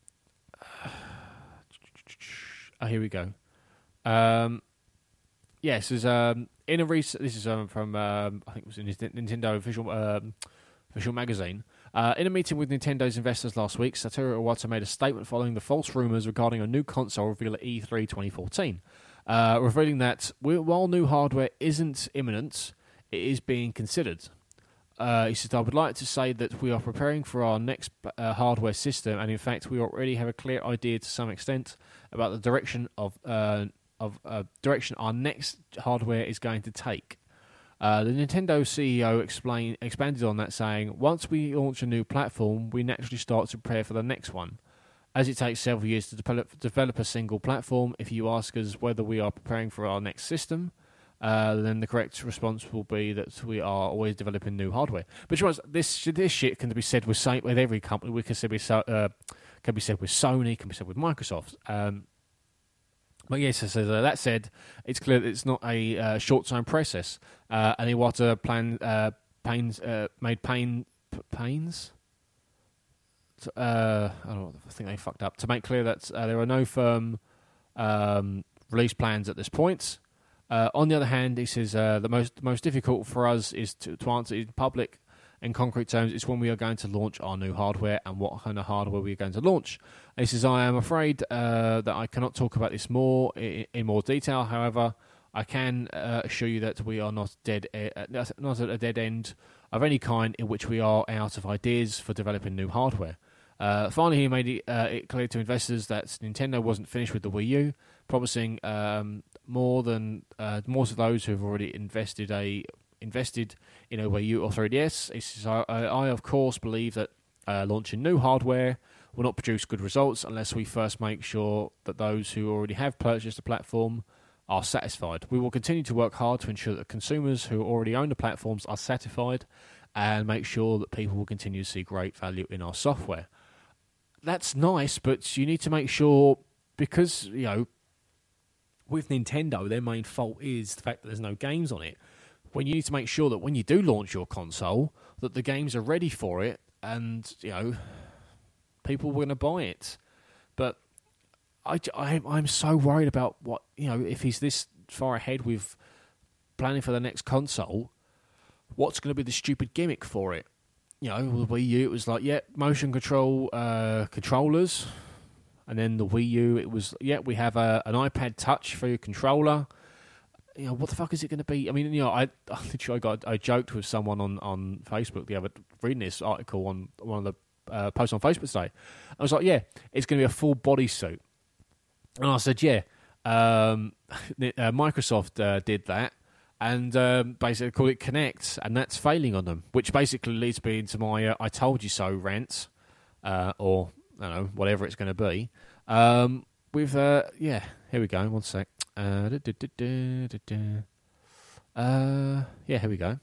oh, here we go. Um, yes, there's um. In a recent, this is um, from um, I think it was in Nintendo official um, official magazine. Uh, in a meeting with Nintendo's investors last week, Satoru Iwata made a statement following the false rumors regarding a new console reveal at E three twenty fourteen, uh, revealing that while new hardware isn't imminent, it is being considered. Uh, he said, "I would like to say that we are preparing for our next uh, hardware system, and in fact, we already have a clear idea to some extent about the direction of." Uh, of uh, direction our next hardware is going to take." Uh, the Nintendo C E O explain, expanded on that, saying, "Once we launch a new platform, we naturally start to prepare for the next one. As it takes several years to develop, develop a single platform, if you ask us whether we are preparing for our next system, uh, then the correct response will be that we are always developing new hardware." Which was, this this shit can be said with with every company. We can say with, uh, can be said with Sony, can be said with Microsoft. Um, But yes, so that said, it's clear that it's not a uh, short-term process. Uh, and Iwata plan, uh, pains, uh, made pain, p- pains? Uh, I, don't know, I think they fucked up. To make clear that uh, there are no firm um, release plans at this point. Uh, on the other hand, he says uh, the most most difficult for us is to, to answer in public in concrete terms. It's when we are going to launch our new hardware and what kind of hardware we are going to launch. He says, "I am afraid uh, that I cannot talk about this more in, in more detail. However, I can uh, assure you that we are not dead, uh, not at a dead end of any kind in which we are out of ideas for developing new hardware." Uh, finally, he made it, uh, it clear to investors that Nintendo wasn't finished with the Wii U, promising um, more than uh, more to those who have already invested a invested in a Wii U or three D S. He says, I, I, of course, believe that uh, launching new hardware will not produce good results unless we first make sure that those who already have purchased the platform are satisfied. We will continue to work hard to ensure that consumers who already own the platforms are satisfied and make sure that people will continue to see great value in our software. That's nice, but you need to make sure, because, you know, with Nintendo, their main fault is the fact that there's no games on it. When you need to make sure that when you do launch your console, that the games are ready for it and, you know, people are going to buy it. But I, I, I'm so worried about what, you know, if he's this far ahead with planning for the next console, what's going to be the stupid gimmick for it? You know, with the Wii U, it was like, yeah, motion control uh, controllers. And then the Wii U, it was, yeah, we have a, an iPad Touch for your controller. You know, what the fuck is it going to be? I mean, you know, I, I literally got, I joked with someone on, on Facebook the other, reading this article on one of the uh, posts on Facebook today. I was like, yeah, it's going to be a full bodysuit. And I said, yeah, um, uh, Microsoft uh, did that and um, basically called it Kinect, and that's failing on them, which basically leads me into my uh, I told you so rant, uh, or, I don't know, whatever it's going to be. Um, with, uh, yeah, here we go, one sec. Uh, da, da, da, da, da. uh, yeah, here we go.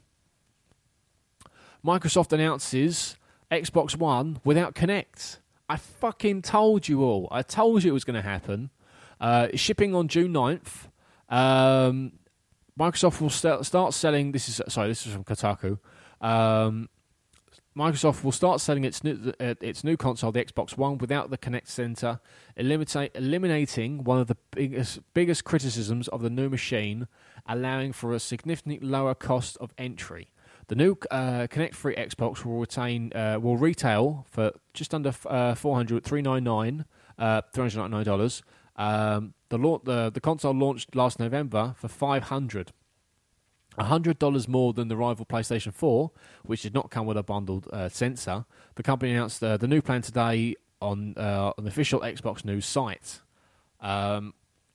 Microsoft announces Xbox One without Kinect. I fucking told you all. I told you it was going to happen. Uh, shipping on June ninth. Um, Microsoft will st- start selling. This is sorry. This is from Kotaku. Um, Microsoft will start selling its new uh, its new console, the Xbox One, without the Kinect Center, eliminate, eliminating one of the biggest biggest criticisms of the new machine, allowing for a significantly lower cost of entry. The new uh, Kinect-free Xbox will retain uh, will retail for just under uh, four hundred, three hundred ninety-nine uh, three hundred ninety-nine dollars. Um, the, la- the the console launched last November for five hundred dollars. one hundred dollars more than the rival PlayStation four, which did not come with a bundled uh, sensor. The company announced uh, the new plan today on, uh, on the official Xbox News site. Um,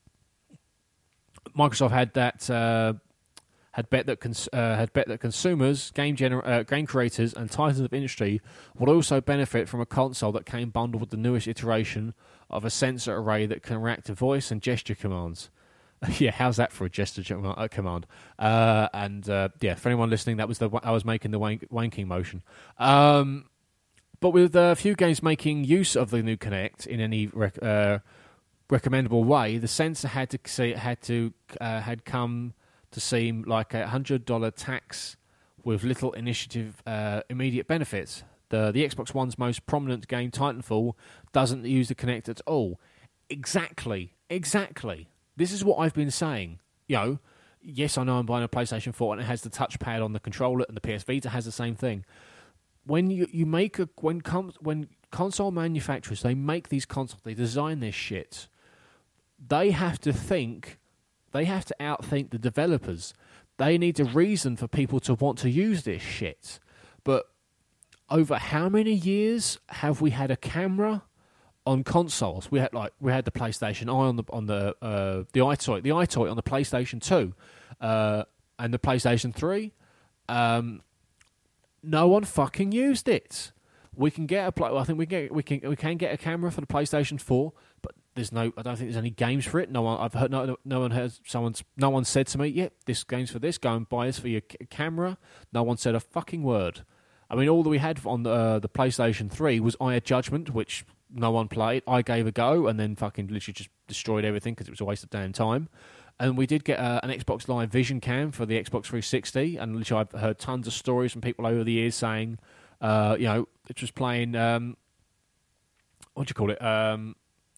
Microsoft had that uh, had bet that cons- uh, had bet that consumers, game gener- uh, game creators, and titans of industry would also benefit from a console that came bundled with the newest iteration of a sensor array that can react to voice and gesture commands. Yeah, how's that for a gesture command? Uh, and uh, yeah, for anyone listening, that was the I was making the wank- wanking motion. Um, but with a few games making use of the new Kinect in any rec- uh, recommendable way, the sensor had to see had to uh, had come to seem like a hundred dollar tax with little initiative uh, immediate benefits. The the Xbox One's most prominent game, Titanfall, doesn't use the Kinect at all. Exactly, exactly. This is what I've been saying. You know, yes, I know I'm buying a PlayStation four and it has the touchpad on the controller, and the P S Vita has the same thing. When you, you make a when com- when console manufacturers, they make these consoles, they design this shit. They have to think, they have to outthink the developers. They need a reason for people to want to use this shit. But over how many years have we had a camera on consoles? We had like we had the PlayStation Eye on the on the uh, the iToy, the iToy on the PlayStation two, uh, and the PlayStation three. Um, no one fucking used it. We can get a play. Well, I think we can get we can we can get a camera for the PlayStation four, but there's no. I don't think there's any games for it. No one. I've heard no. No one has. Someone's. No one said to me, "Yeah, this game's for this. Go and buy this for your c- camera." No one said a fucking word. I mean, all that we had on the uh, the PlayStation three was Eye of Judgment, which no one played. I gave a go and then fucking literally just destroyed everything because it was a waste of damn time. And we did get uh, an Xbox Live Vision Cam for the Xbox three sixty, and literally I've heard tons of stories from people over the years saying, uh, you know, it was playing, um, what do you call it? Um,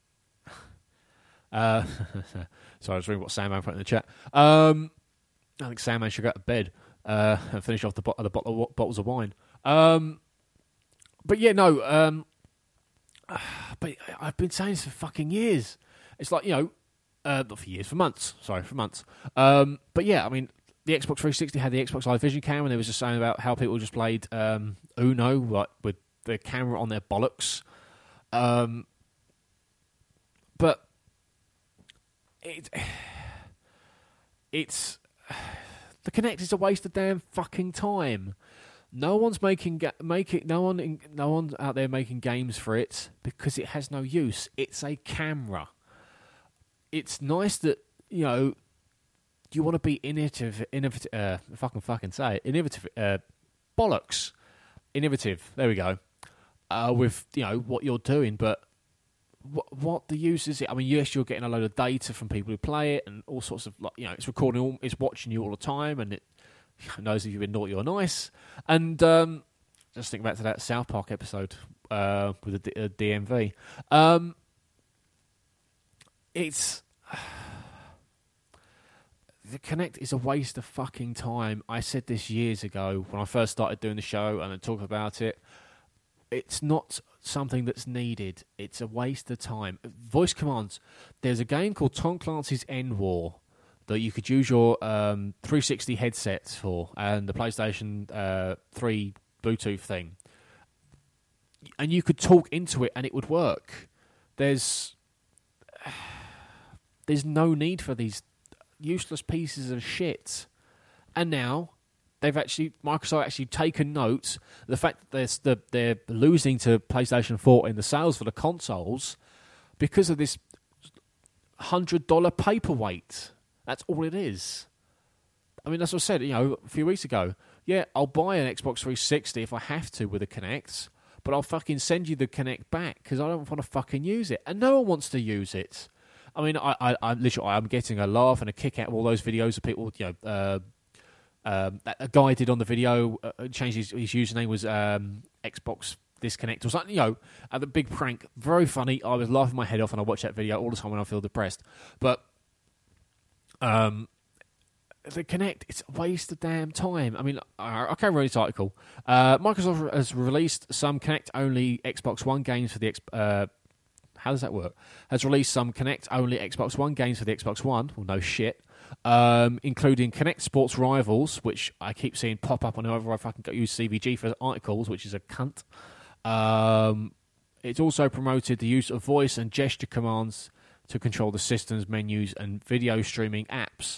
uh, sorry, I was reading what Sandman put in the chat. Um, I think Sandman should go to bed uh, and finish off the, bo- the bottle of, bottles of wine. Um, but yeah, no, um, but I've been saying this for fucking years. It's like, you know, uh, not for years, for months. Sorry, for months. Um, but yeah, I mean, the Xbox three sixty had the Xbox Live Vision Cam, and they was just saying about how people just played um, Uno, like with the camera on their bollocks. Um, but it, it's the Kinect is a waste of damn fucking time. No one's making ga- making no one in, no one's out there making games for it because it has no use. It's a camera. It's nice that, you know, you want to be innovative, innovative. Uh, if I can fucking say it, innovative. Uh, bollocks, innovative. There we go. Uh, with, you know, what you're doing, but what what the use is it? I mean, yes, you're getting a load of data from people who play it and all sorts of, like, you know, it's recording, all, it's watching you all the time, and it knows if you've been naughty or nice. And um, just think back to that South Park episode uh, with the D- uh, D M V. Um, it's the Kinect is a waste of fucking time. I said this years ago when I first started doing the show and I talked about it. It's not something that's needed. It's a waste of time. Voice commands. There's a game called Tom Clancy's End War that you could use your um, three sixty headset for and the PlayStation uh, three Bluetooth thing. And you could talk into it and it would work. There's there's no need for these useless pieces of shit. And now they've actually, Microsoft actually taken note of the fact that they're, they're losing to PlayStation four in the sales for the consoles because of this one hundred dollars paperweight. That's all it is. I mean, that's what I said, you know, a few weeks ago. Yeah, I'll buy an Xbox three sixty if I have to with a Kinect, but I'll fucking send you the Kinect back because I don't want to fucking use it. And no one wants to use it. I mean, I, I, I literally, I'm getting a laugh and a kick out of all those videos of people, you know, uh, um, a guy did on the video, uh, changed his, his username was um, Xbox Disconnect or something, you know, uh, the big prank. Very funny. I was laughing my head off and I watch that video all the time when I feel depressed. But um, the Kinect, it's a waste of damn time. I mean, I, I can't read this article. Uh, Microsoft has released some Kinect-only Xbox One games for the uh, How does that work? Has released some Kinect-only Xbox One games for the Xbox One. Well, no shit. Um, including Kinect Sports Rivals, which I keep seeing pop up on whoever I fucking got use C V G for articles, which is a cunt. Um, it's also promoted the use of voice and gesture commands to control the system's menus and video streaming apps.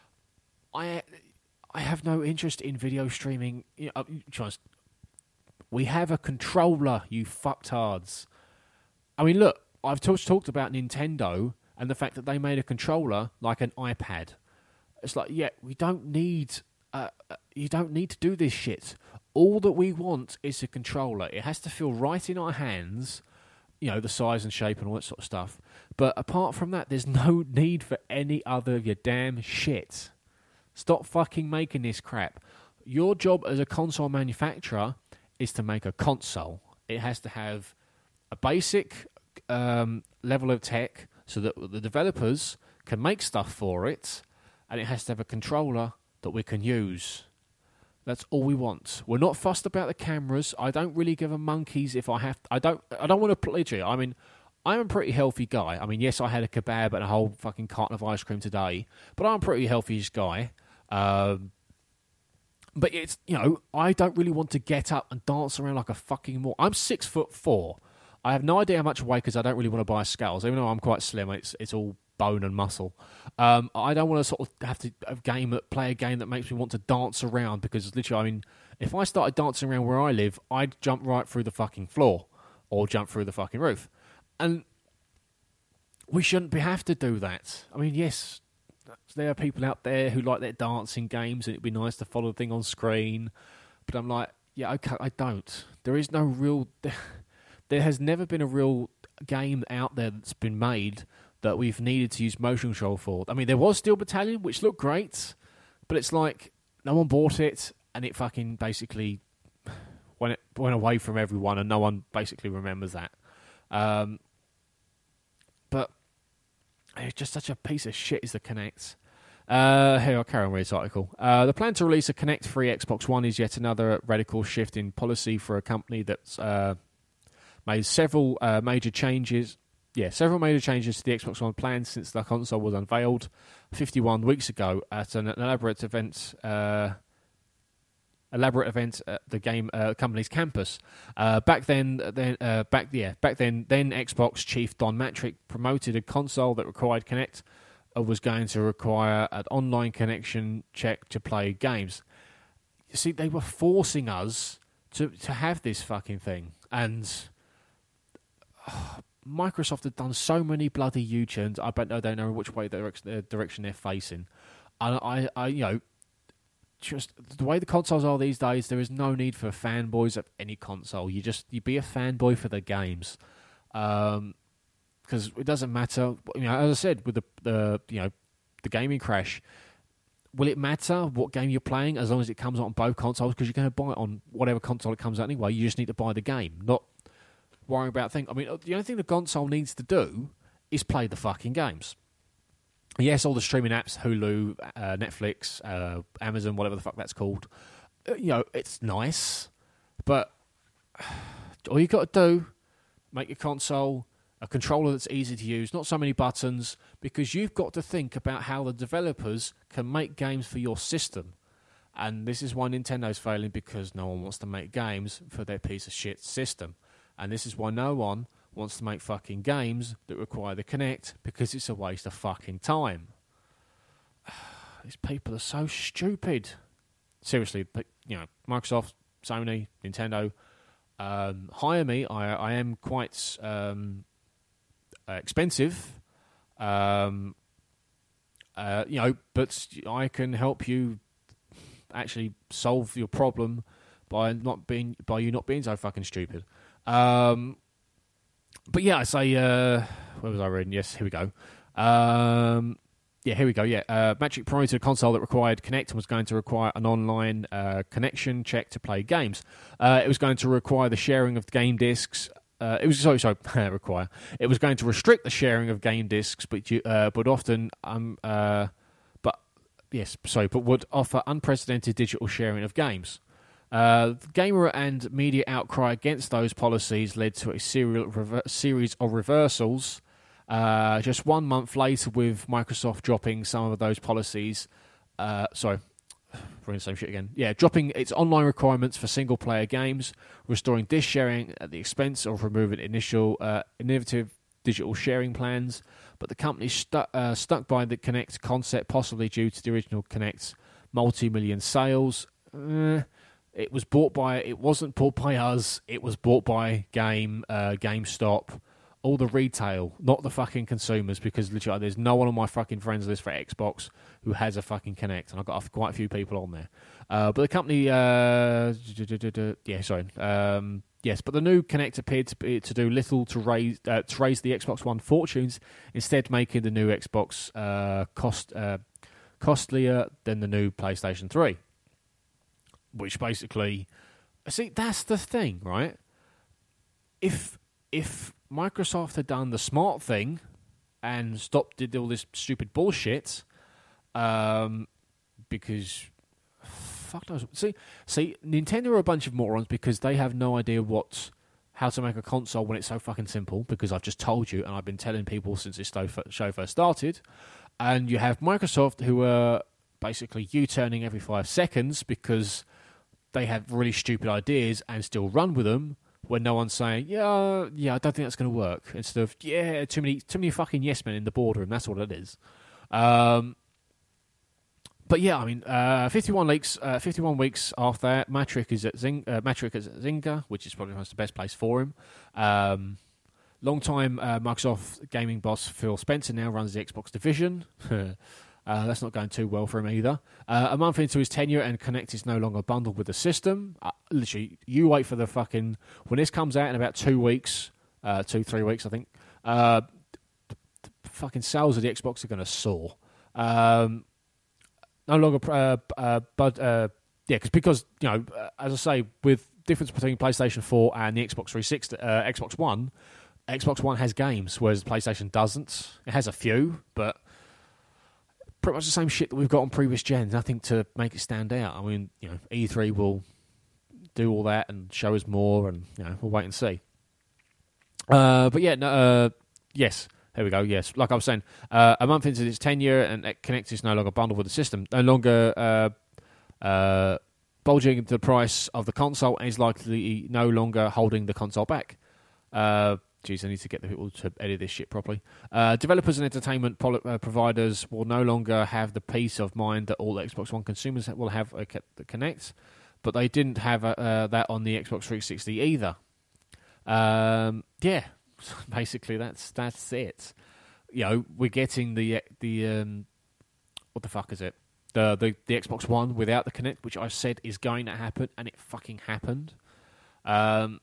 I I have no interest in video streaming. You know, just, we have a controller, you fucktards. I mean, look, I've t- talked about Nintendo and the fact that they made a controller like an iPad. It's like, yeah, we don't need, uh, you don't need to do this shit. All that we want is a controller. It has to feel right in our hands, you know, the size and shape and all that sort of stuff. But apart from that, there's no need for any other of your damn shit. Stop fucking making this crap. Your job as a console manufacturer is to make a console. It has to have a basic um, level of tech so that the developers can make stuff for it, and it has to have a controller that we can use. That's all we want. We're not fussed about the cameras. I don't really give a monkeys if I have. I don't. I don't want to play you. I mean, I'm a pretty healthy guy. I mean, yes, I had a kebab and a whole fucking carton of ice cream today, but I'm a pretty healthy guy. Um, but it's, you know, I don't really want to get up and dance around like a fucking more. I'm six foot four. I have no idea how much I weigh because I don't really want to buy scales, even though I'm quite slim. It's it's all bone and muscle. Um, I don't want to sort of have to have a game that, play a game that makes me want to dance around because literally, I mean, if I started dancing around where I live, I'd jump right through the fucking floor or jump through the fucking roof. And we shouldn't be, have to do that. I mean, yes, there are people out there who like their dancing games and it'd be nice to follow the thing on screen. But I'm like, yeah, okay, I don't. There is no real... There has never been a real game out there that's been made that we've needed to use motion control for. I mean, there was Steel Battalion, which looked great, but it's like no one bought it, and it fucking basically went went away from everyone, and no one basically remembers that. Um, but it's just such a piece of shit is the Kinect. Uh, here, I'll carry on with this article. Uh, the plan to release a Kinect-free Xbox One is yet another radical shift in policy for a company that's uh, made several uh, major changes. Yeah, several major changes to the Xbox One plan since the console was unveiled fifty-one weeks ago at an elaborate event. Uh, elaborate event at the game uh, company's campus. Uh, back then, then uh, back yeah, back then, then Xbox chief Don Matrick promoted a console that required Kinect. Was going to require an online connection check to play games. You see, they were forcing us to, to have this fucking thing. And oh, Microsoft had done so many bloody U-turns, I bet they don't know which way the direction they're facing. And I, I, you know, just the way the consoles are these days, there is no need for fanboys of any console. You just, you be a fanboy for the games. Um... Because it doesn't matter, you know. As I said, with the, the you know the gaming crash, will it matter what game you're playing as long as it comes out on both consoles? Because you're going to buy it on whatever console it comes out anyway. You just need to buy the game, not worrying about things. I mean, the only thing the console needs to do is play the fucking games. Yes, all the streaming apps, Hulu, uh, Netflix, uh, Amazon, whatever the fuck that's called. Uh, you know, it's nice, but all you got to do, make your console a controller that's easy to use, not so many buttons, because you've got to think about how the developers can make games for your system. And this is why Nintendo's failing, because no one wants to make games for their piece of shit system. And this is why no one wants to make fucking games that require the Kinect, because it's a waste of fucking time. These people are so stupid. Seriously, you know, Microsoft, Sony, Nintendo, um, hire me. I, I am quite... Um, Uh, expensive, um, uh, you know, but I can help you actually solve your problem by not being by you not being so fucking stupid. Um, but yeah, I say, uh, where was I reading? Yes, here we go. Um, yeah, here we go. Yeah, uh, Matrick promoted a console that required Kinect and was going to require an online uh, connection check to play games. Uh, it was going to require the sharing of game discs. Uh, it was sorry, sorry, require. It was going to restrict the sharing of game discs, but you, uh, but often, um, uh, but yes, sorry, but would offer unprecedented digital sharing of games. Uh, gamer and media outcry against those policies led to a serial rever- series of reversals. Uh, just one month later, with Microsoft dropping some of those policies, uh, sorry, we're in the same shit again. Yeah, dropping its online requirements for single-player games, restoring disk sharing at the expense of removing initial uh, innovative digital sharing plans. But the company stu- uh, stuck by the Kinect concept, possibly due to the original Kinect's multi-million sales. Uh, it was bought by. It wasn't bought by us. It was bought by Game uh, GameStop. All the retail, not the fucking consumers, because literally there's no one on my fucking friends list for Xbox who has a fucking Kinect, and I've got quite a few people on there. Uh, but the company, uh, yeah, sorry, um, yes, but the new Kinect appeared to be, to do little to raise uh, to raise the Xbox One fortunes, instead making the new Xbox uh, cost uh, costlier than the new PlayStation three, which basically, see, that's the thing, right? If if Microsoft had done the smart thing and stopped did all this stupid bullshit, um, because fuck knows. See, see, Nintendo are a bunch of morons because they have no idea what how to make a console when it's so fucking simple. Because I've just told you, and I've been telling people since this show first started. And you have Microsoft, who are basically U-turning every five seconds because they have really stupid ideas and still run with them. When no one's saying, yeah, yeah, I don't think that's going to work. Instead of, yeah, too many, too many fucking yes men in the boardroom. That's what it is. Um, but yeah, I mean, uh, fifty-one weeks, uh, fifty-one weeks after that, Matrick is at Zing, uh, Matrick is at Zynga, which is probably the best place for him. Um, long-time uh, Microsoft gaming boss Phil Spencer now runs the Xbox division. Uh, that's not going too well for him either. Uh, a month into his tenure, and Kinect is no longer bundled with the system. Uh, literally, you wait for the fucking... When this comes out in about two weeks, uh, two, three weeks, I think, uh, the, the fucking sales of the Xbox are going to soar. Um, no longer... Uh, uh, but, uh, yeah, cause, because, you know, uh, as I say, with difference between PlayStation four and the Xbox three sixty, uh, Xbox One, Xbox One has games, whereas PlayStation doesn't. It has a few, but... pretty much the same shit that we've got on previous gens. Nothing to make it stand out. I mean, you know, E three will do all that and show us more, and you know, we'll wait and see. Uh, but yeah, no, uh, yes, there we go. Yes, like I was saying, uh, a month into its tenure, and Kinect is no longer bundled with the system, no longer uh, uh, bulging the price of the console, and is likely no longer holding the console back. Uh, Jeez, I need to get the people to edit this shit properly. Uh, developers and entertainment pol- uh, providers will no longer have the peace of mind that all Xbox One consumers will have uh, the Kinect, but they didn't have uh, uh, that on the Xbox three sixty either. Um, yeah, basically that's that's it. You know, we're getting the the um, what the fuck is it? The, the the Xbox One without the Kinect, which I said is going to happen, and it fucking happened. Um.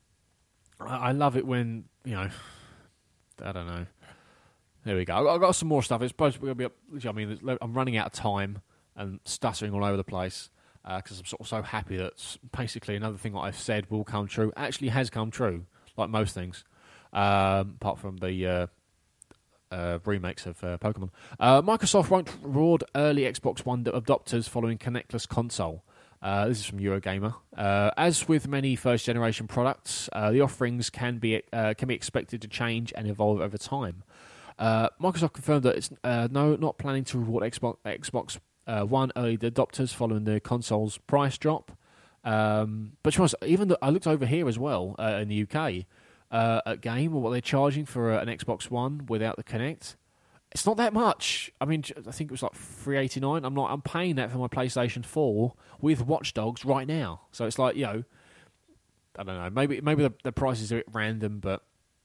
I love it when, you know, I don't know. There we go. I've got some more stuff. It's supposed to be up. I mean, I'm running out of time and stuttering all over the place because uh, I'm sort of so happy that basically another thing that I've said will come true actually has come true, like most things, um, apart from the uh, uh, remakes of uh, Pokemon. Uh, Microsoft won't reward early Xbox One adopters following Kinectless console. Uh, this is from Eurogamer. Uh, as with many first-generation products, uh, the offerings can be uh, can be expected to change and evolve over time. Uh, Microsoft confirmed that it's uh, no not planning to reward Xbox Xbox uh, One early adopters following the console's price drop. Um, but to be honest, even the, I looked over here as well uh, in the U K uh, at Game, or what they're charging for uh, an Xbox One without the Kinect. It's not that much. I mean, I think it was like three eighty-nine. I'm not. I'm paying that for my PlayStation four with Watch Dogs right now. So it's like, you know, I don't know. Maybe maybe the, the prices are a bit random, but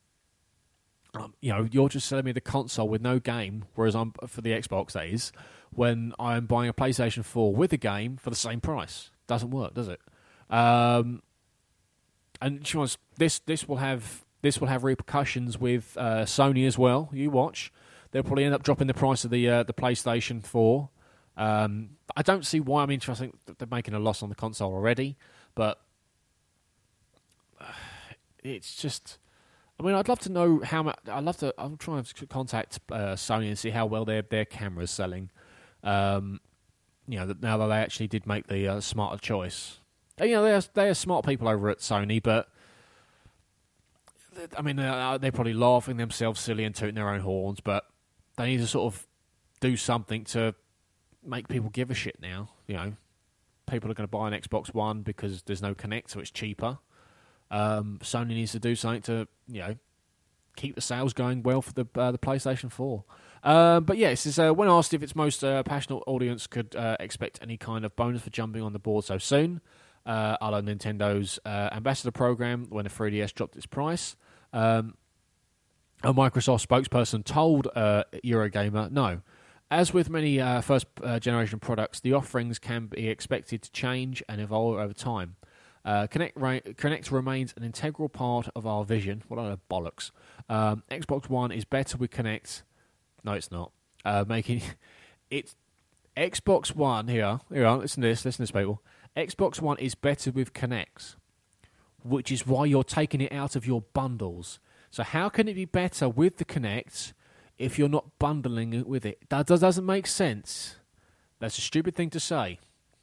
um, you know, you're just selling me the console with no game, whereas I'm for the Xbox. That is, when I'm buying a PlayStation four with a game for the same price. Doesn't work, does it? Um, and to be honest, this this will have this will have repercussions with uh, Sony as well. You watch. They'll probably end up dropping the price of the uh, the PlayStation four. Um, I don't see why. I mean, I think they're making a loss on the console already, but uh, it's just. I mean, I'd love to know how much. I'd love to. I'm trying to contact uh, Sony and see how well their their camera's selling. Um, you know, now that they actually did make the uh, smarter choice. you know, they're they're smart people over at Sony, but I mean, uh, they're probably laughing themselves silly and tooting their own horns, but they need to sort of do something to make people give a shit now. You know, people are going to buy an Xbox One because there's no Kinect, so it's cheaper. Um, Sony needs to do something to, you know, keep the sales going well for the uh, the PlayStation four. Uh, but yes, yeah, uh, when asked if its most uh, passionate audience could uh, expect any kind of bonus for jumping on the board so soon, uh, a la Nintendo's uh, Ambassador Program when the three D S dropped its price, um, a Microsoft spokesperson told uh, Eurogamer, no. As with many uh, first-generation uh, products, the offerings can be expected to change and evolve over time. Uh, Kinect, ra- Kinect remains an integral part of our vision. What are the bollocks? Um, Xbox One is better with Kinect. No, it's not. Uh, making it Xbox One here. Here, listen to this. Listen to this, people. Xbox One is better with Kinect, which is why you're taking it out of your bundles. So how can it be better with the Kinect if you're not bundling it with it? That doesn't make sense. That's a stupid thing to say.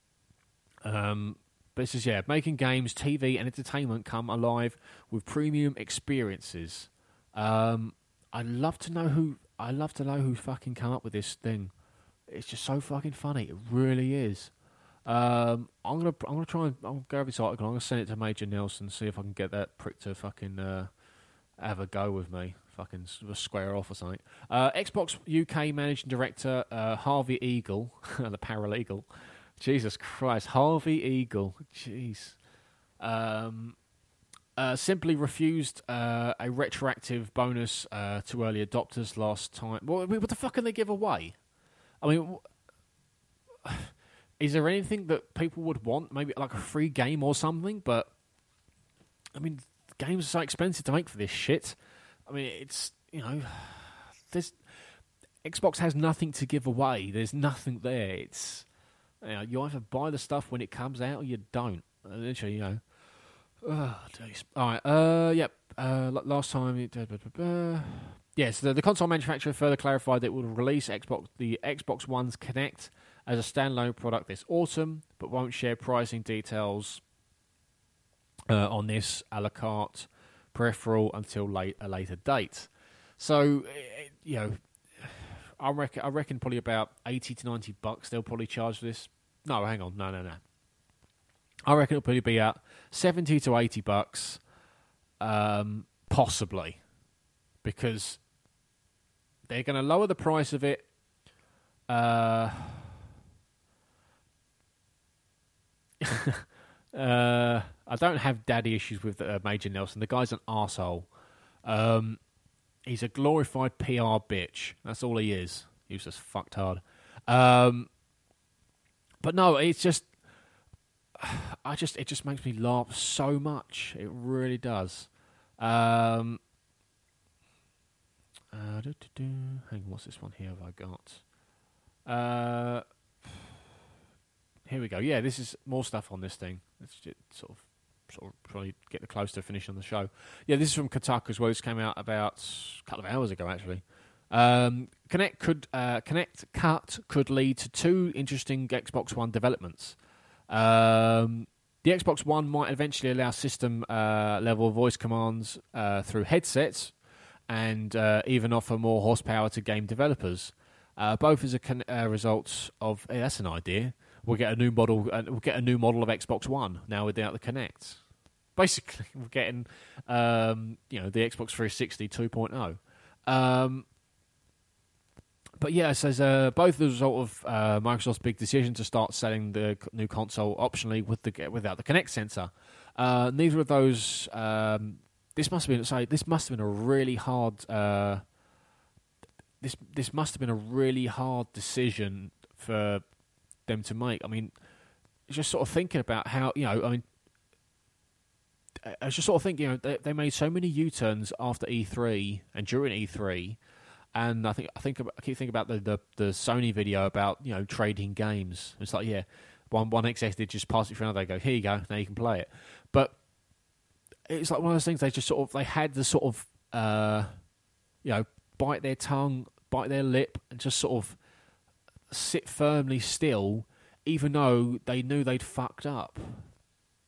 Um. But it says, yeah, making games, T V, and entertainment come alive with premium experiences. Um, I'd love to know who. I love to know who fucking come up with this thing. It's just so fucking funny. It really is. Um, I'm gonna, I'm gonna try and I'll go over this article. I'm gonna send it to Major Nelson, see if I can get that prick to fucking uh, have a go with me. Fucking square off or something. Uh, Xbox U K Managing Director uh, Harvey Eagle, the paralegal. Jesus Christ, Harvey Eagle, jeez, um, uh, simply refused uh, a retroactive bonus uh, to early adopters last time. What, what the fuck can they give away? I mean, wh- is there anything that people would want? Maybe like a free game or something? But I mean, games are so expensive to make for this shit. I mean, it's, you know, there's Xbox has nothing to give away. There's nothing there. It's You know, you either buy the stuff when it comes out or you don't. Literally, you know. Oh, jeez. All right. Uh, yep. Uh, last time. It, uh, uh, yes, the, the console manufacturer further clarified that it will release Xbox the Xbox One's Kinect as a standalone product this autumn, but won't share pricing details uh, on this a la carte peripheral until late a later date. So, it, you know. I reckon, I reckon probably about eighty to ninety bucks they'll probably charge for this. No, hang on. No, no, no. I reckon it'll probably be at seventy to eighty bucks, um, possibly. Because they're going to lower the price of it. Uh, uh, I don't have daddy issues with uh, Major Nelson. The guy's an arsehole. Um... He's a glorified P R bitch. That's all he is. He was just fucked hard. Um, but no, it's just, I just, it just makes me laugh so much. It really does. Um, uh, doo, doo, doo. Hang on, what's this one here have I got? Uh, here we go. Yeah, this is more stuff on this thing. Let's just sort of. Sort of probably get close to finishing the show. Yeah, this is from Kotaku as well. This came out about a couple of hours ago, actually. Um, Kinect could uh, Kinect cut could lead to two interesting Xbox One developments. Um, the Xbox One might eventually allow system uh, level voice commands uh, through headsets, and uh, even offer more horsepower to game developers. Uh, both as a con- uh, result of hey, that's an idea. We'll get a new model. Uh, we'll get a new model of Xbox One now without the Kinect. Basically, we're getting, um, you know, the Xbox three sixty two point oh. Um, but yeah, it says uh, both the result of uh, Microsoft's big decision to start selling the new console optionally with the without the Kinect sensor. Uh, neither of those. Um, this must have been. Sorry, this must have been a really hard. Uh, this this must have been a really hard decision for them to make. I mean, just sort of thinking about how, you know, I mean, I was just sort of thinking, you know, they, they made so many U-turns after E three and during E three, and I think I think I keep thinking about the, the, the Sony video about, you know, trading games. It's like, yeah, one one X S did just pass it for another. They go, here you go, now you can play it. But it's like one of those things. They just sort of they had the sort of uh, you know, bite their tongue, bite their lip, and just sort of sit firmly still, even though they knew they'd fucked up.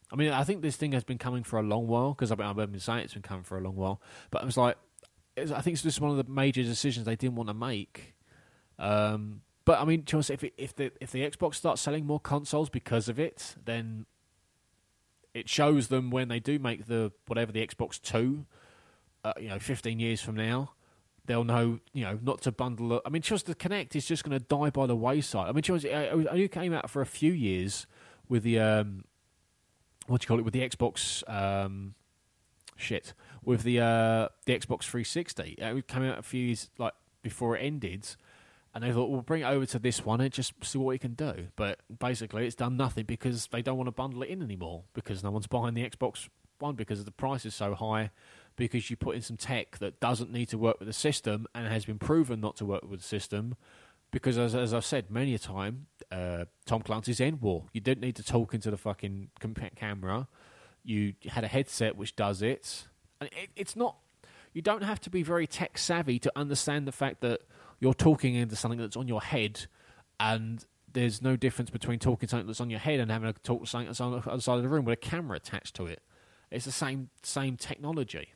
I mean, I think this thing has been coming for a long while, because I've been, I've been saying it's been coming for a long while. But it was like, it was, I think it's just one of the major decisions they didn't want to make. Um, but I mean, to be honest, if it, if the if the Xbox starts selling more consoles because of it, then it shows them when they do make the whatever the Xbox Two, uh, you know, fifteen years from now, they'll know, you know, not to bundle it. I mean, just the Kinect is just going to die by the wayside. I mean, just, it only came out for a few years with the um, what do you call it, with the Xbox um, shit, with the uh, the Xbox three sixty. It came out a few years like before it ended. And they thought, we'll bring it over to this one and just see what we can do. But basically, it's done nothing because they don't want to bundle it in anymore, because no one's buying the Xbox One because the price is so high, because you put in some tech that doesn't need to work with the system and has been proven not to work with the system. Because, as, as I've said many a time, uh, Tom Clancy's End War, you didn't need to talk into the fucking camera. You had a headset which does it. And it, it's not... You don't have to be very tech savvy to understand the fact that you're talking into something that's on your head, and there's no difference between talking something that's on your head and having to talk to something that's on the other side of the room with a camera attached to it. It's the same same technology.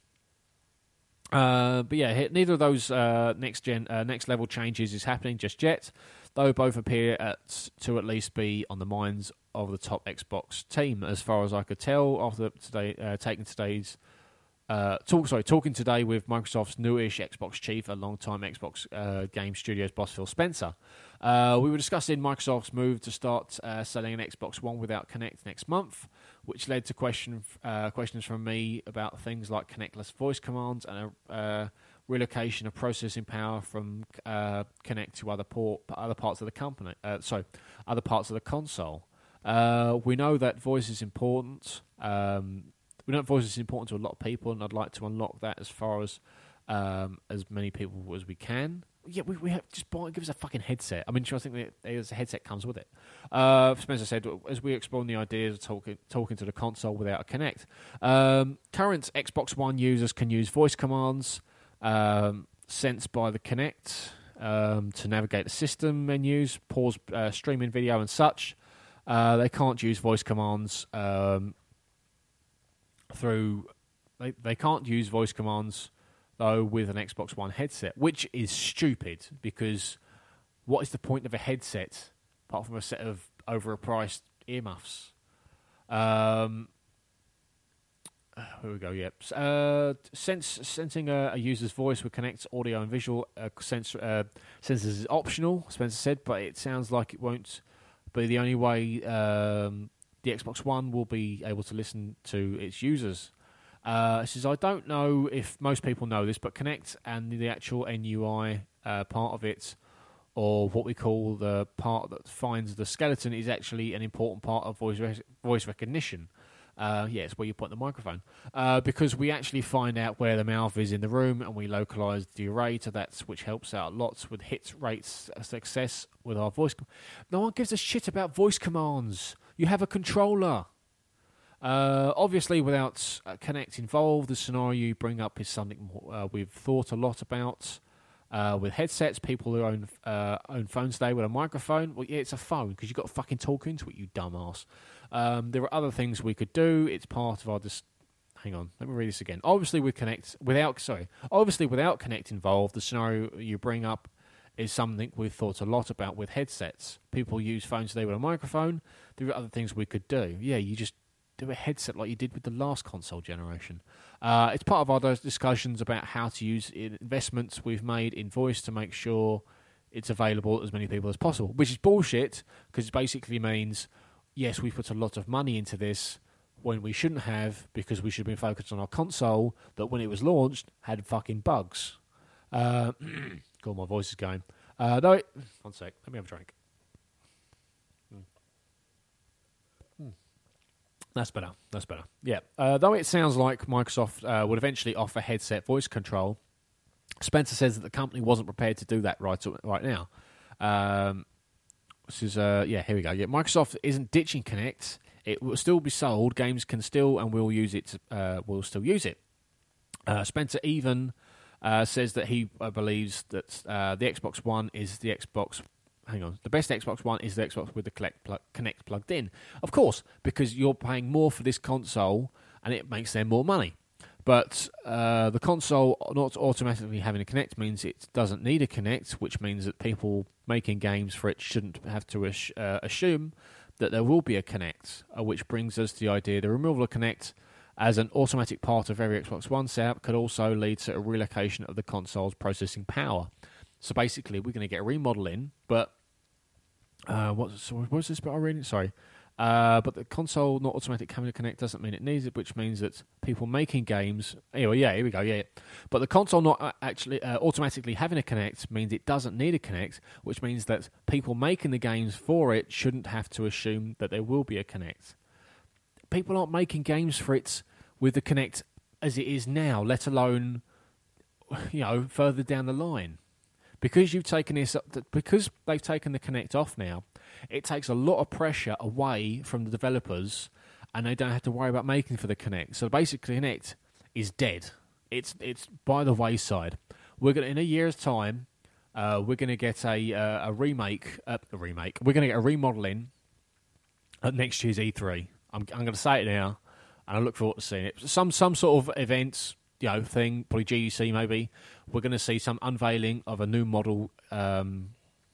Uh, but yeah, neither of those uh, next gen, uh, next level changes is happening just yet, though both appear at, to at least be on the minds of the top Xbox team, as far as I could tell after today uh, taking today's. Uh, talk, sorry, talking today with Microsoft's newish Xbox chief, a long-time Xbox uh, Game Studios boss, Phil Spencer. Uh, we were discussing Microsoft's move to start uh, selling an Xbox One without Kinect next month, which led to question, uh, questions from me about things like Kinectless voice commands and a uh, relocation of processing power from uh, Kinect to other port, other parts of the company. Uh, sorry, other parts of the console. Uh, we know that voice is important. Um, We know voice is important to a lot of people, and I'd like to unlock that as far as um, as many people as we can. Yeah, we, we have just buy, give us a fucking headset. I mean, I think that a headset comes with it. Uh, Spencer said, as we explore the ideas of talking talking to the console without a Kinect, um, current Xbox One users can use voice commands um, sensed by the Kinect um, to navigate the system menus, pause uh, streaming video, and such. Uh, they can't use voice commands. Um, Through, they they can't use voice commands though with an Xbox One headset, which is stupid, because what is the point of a headset apart from a set of overpriced earmuffs? Um, here we go. Yep. Uh, sense sensing a, a user's voice with Kinect's audio and visual uh, sens- uh, sensors is optional, Spencer said, but it sounds like it won't be the only way. Um, The Xbox One will be able to listen to its users. Uh, it says, I don't know if most people know this, but Kinect and the actual N U I uh, part of it, or what we call the part that finds the skeleton, is actually an important part of voice re- voice recognition. Uh, yeah, it's where you put the microphone. Uh, because we actually find out where the mouth is in the room, and we localise the array to that, which helps out lots with hit rates success with our voice. Com- no one gives a shit about voice commands. You have a controller. Uh, obviously, without uh, Kinect involved, the scenario you bring up is something more, uh, we've thought a lot about. Uh, with headsets, people who own uh, own phones today with a microphone, well, yeah, it's a phone because you've got to fucking talk into it, you dumbass. Um, there are other things we could do. It's part of our... Dis- Hang on, let me read this again. Obviously, with Kinect, without sorry, obviously without Kinect involved, the scenario you bring up is something we've thought a lot about with headsets. People use phones today with a microphone. There are other things we could do. Yeah, you just do a headset like you did with the last console generation. Uh, it's part of our discussions about how to use investments we've made in voice to make sure it's available to as many people as possible, which is bullshit, because it basically means, yes, we put a lot of money into this when we shouldn't have, because we should have been focused on our console that when it was launched had fucking bugs. Uh, God, my voice is going. Uh, no, one sec. Let me have a drink. Mm. Mm. That's better. That's better. Yeah. Uh, though it sounds like Microsoft uh, would eventually offer headset voice control, Spencer says that the company wasn't prepared to do that right right now. Um, this is uh, yeah. Here we go. Yeah, Microsoft isn't ditching Kinect. It will still be sold. Games can still and will use it. Uh, will still use it. Uh, Spencer even uh, says that he uh, believes that uh, the Xbox One is the Xbox hang on, the best Xbox One is the Xbox with the Connect, plug, Connect plugged in. Of course, because you're paying more for this console and it makes them more money. But uh, the console not automatically having a Kinect means it doesn't need a Kinect, which means that people making games for it shouldn't have to ass- uh, assume that there will be a Kinect, uh, which brings us to the idea the removal of Kinect as an automatic part of every Xbox One setup could also lead to a relocation of the console's processing power. So basically, we're going to get a remodel in, but uh, what's, so what's this bit I'm reading? Sorry. Uh, but the console not automatic having a Kinect doesn't mean it needs it, which means that people making games... Anyway, yeah, here we go, yeah. But the console not actually uh, automatically having a Kinect means it doesn't need a Kinect, which means that people making the games for it shouldn't have to assume that there will be a Kinect. People aren't making games for it with the Kinect as it is now, let alone, you know, further down the line. Because you've taken this, because they've taken the Kinect off now, it takes a lot of pressure away from the developers, and they don't have to worry about making for the Kinect. So basically, Kinect is dead. It's it's by the wayside. We're gonna in a year's time, uh, we're gonna get a uh, a remake, uh, a remake. We're gonna get a remodeling at next year's E three. I'm I'm gonna say it now, and I look forward to seeing it. Some some sort of events. You know, thing, probably G E C maybe, we're going to see some unveiling of a new model, um,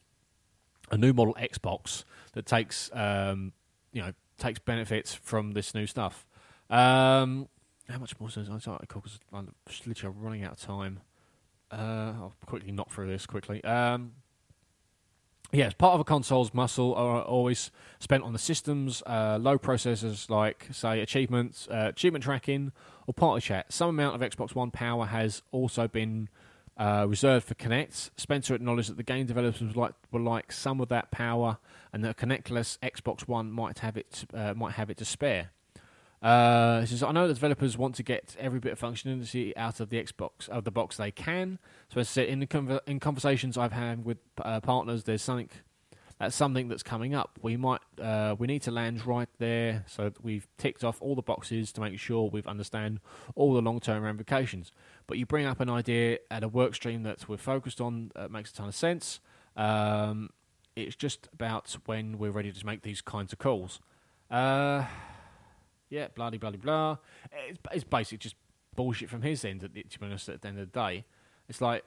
a new model Xbox that takes, um, you know, takes benefits from this new stuff. Um, how much more is this article? Because I'm literally running out of time. Uh, I'll quickly knock through this quickly. Um, Yes, part of a console's muscle are always spent on the systems, uh, low processors like, say, achievements, uh, achievement tracking, or party chat. Some amount of Xbox One power has also been uh, reserved for Kinect. Spencer acknowledged that the game developers would like, would like some of that power, and that a Kinectless Xbox One might have it uh, might have it to spare. Uh, he says, I know that developers want to get every bit of functionality out of the Xbox of the box they can. So as I said, in the conver- in conversations I've had with uh, partners, there's something that's something that's coming up. We might uh, we need to land right there, so that we've ticked off all the boxes to make sure we understand all the long-term ramifications. But you bring up an idea at a work stream that we're focused on. Uh, makes a ton of sense. Um, it's just about when we're ready to make these kinds of calls. Uh, Yeah, blah, blah, blah, blah. It's, it's basically just bullshit from his end, to be honest, at the end of the day. It's like,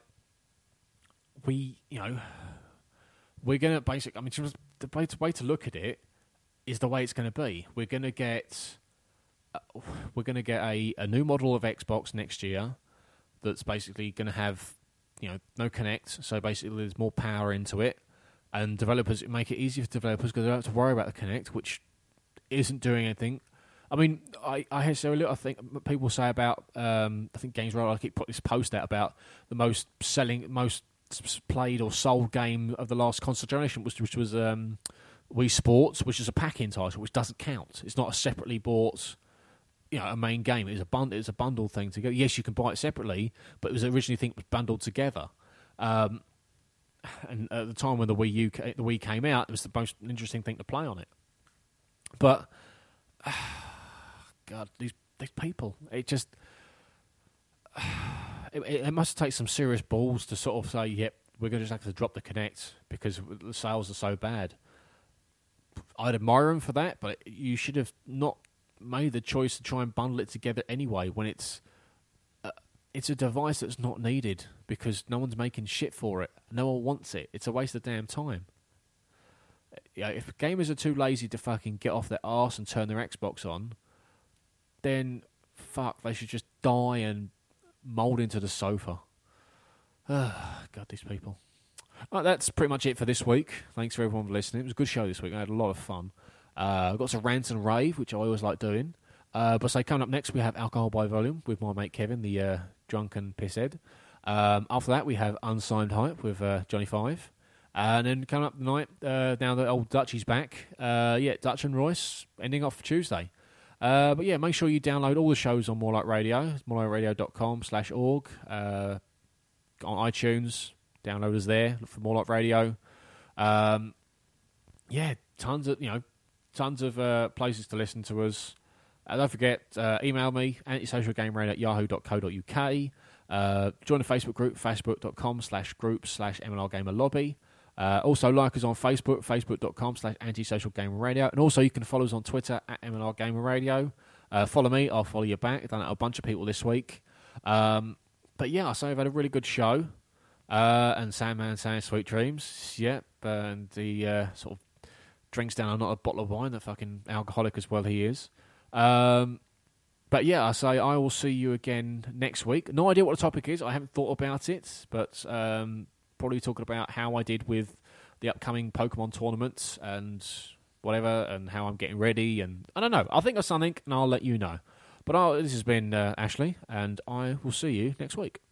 we, you know, we're going to basically, I mean, just the way to, way to look at it is the way it's going to be. We're going to get, uh, we're going to get a, a new model of Xbox next year that's basically going to have, you know, no Kinect, so basically there's more power into it, and developers, make it easier for developers because they don't have to worry about the Kinect, which isn't doing anything. I mean, I, I hear so little. I think people say about. Um, I think Games World. I keep putting this post out about the most selling, most played or sold game of the last console generation, which, which was um, Wii Sports, which is a pack-in title, which doesn't count. It's not a separately bought, you know, a main game. It's a bund- It's a bundle thing together. Yes, you can buy it separately, but it was originally think was bundled together. Um, and at the time when the Wii U, the Wii came out, it was the most interesting thing to play on it. But. Uh, God, these these people, it just, it, it must take some serious balls to sort of say, yep, we're going to just have to drop the Kinect because the sales are so bad. I'd admire them for that, but you should have not made the choice to try and bundle it together anyway when it's, uh, it's a device that's not needed because no one's making shit for it. No one wants it. It's a waste of damn time. Yeah, if gamers are too lazy to fucking get off their arse and turn their Xbox on, then fuck, they should just die and mould into the sofa. Oh, God, these people. Right, that's pretty much it for this week. Thanks for everyone for listening. It was a good show this week. I had a lot of fun. Uh, I've got some rant and rave, which I always like doing. Uh, but say, coming up next, we have Alcohol by Volume with my mate Kevin, the uh, drunken pisshead. Um, after that, we have Unsigned Hype with uh, Johnny Five. And then coming up tonight, uh, now that old Dutchy's back, uh, yeah, Dutch and Royce ending off for Tuesday. Uh, but yeah, make sure you download all the shows on More Like Radio, morelikradio.com slash org. Uh, on iTunes, download us there, look for More Like Radio. Um, yeah, tons of, you know, tons of uh, places to listen to us. Uh, don't forget, uh, email me, antisocialgameradio at yahoo dot co dot uk. Uh, join the Facebook group, facebook.com slash group slash MLR Gamer Lobby. Uh, also, like us on Facebook, facebook.com slash antisocial gamer radio. And also, you can follow us on Twitter at M N R Gamer Radio. Uh, follow me, I'll follow you back. I've done it to a bunch of people this week. Um, but yeah, so I've had a really good show. Uh, and Sandman saying sweet dreams. Yep. And the uh, sort of drinks down not a bottle of wine, that fucking alcoholic as well he is. Um, but yeah, I say I will see you again next week. No idea what the topic is. I haven't thought about it. But... Um, probably talking about how I did with the upcoming Pokemon tournaments and whatever, and how I'm getting ready, and I don't know. I'll think of something, and I'll let you know. But I'll, this has been uh, Ashley, and I will see you next week.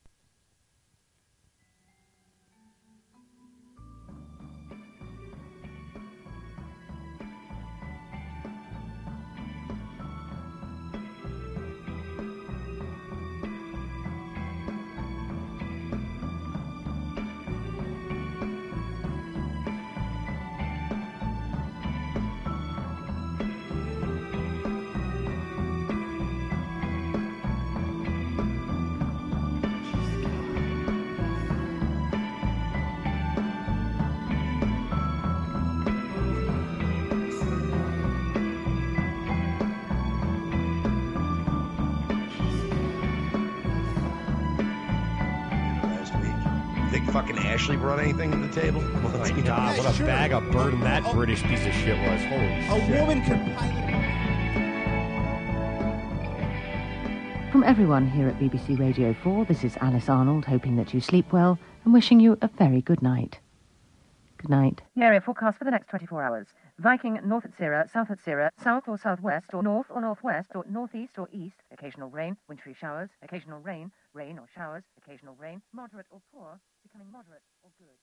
Fucking Ashley brought anything to the table? Oh my God, what a Sure. bag of burden that Oh. British piece of shit was. Holy A shit. woman could From everyone here at B B C Radio four, this is Alice Arnold, hoping that you sleep well and wishing you a very good night. Good night. The area forecast for the next twenty-four hours. Viking north at Sierra, south at Sierra, south or southwest, or north or northwest, or northeast or east. Occasional rain, wintry showers, occasional rain, rain or showers, occasional rain, moderate or poor, becoming moderate or good.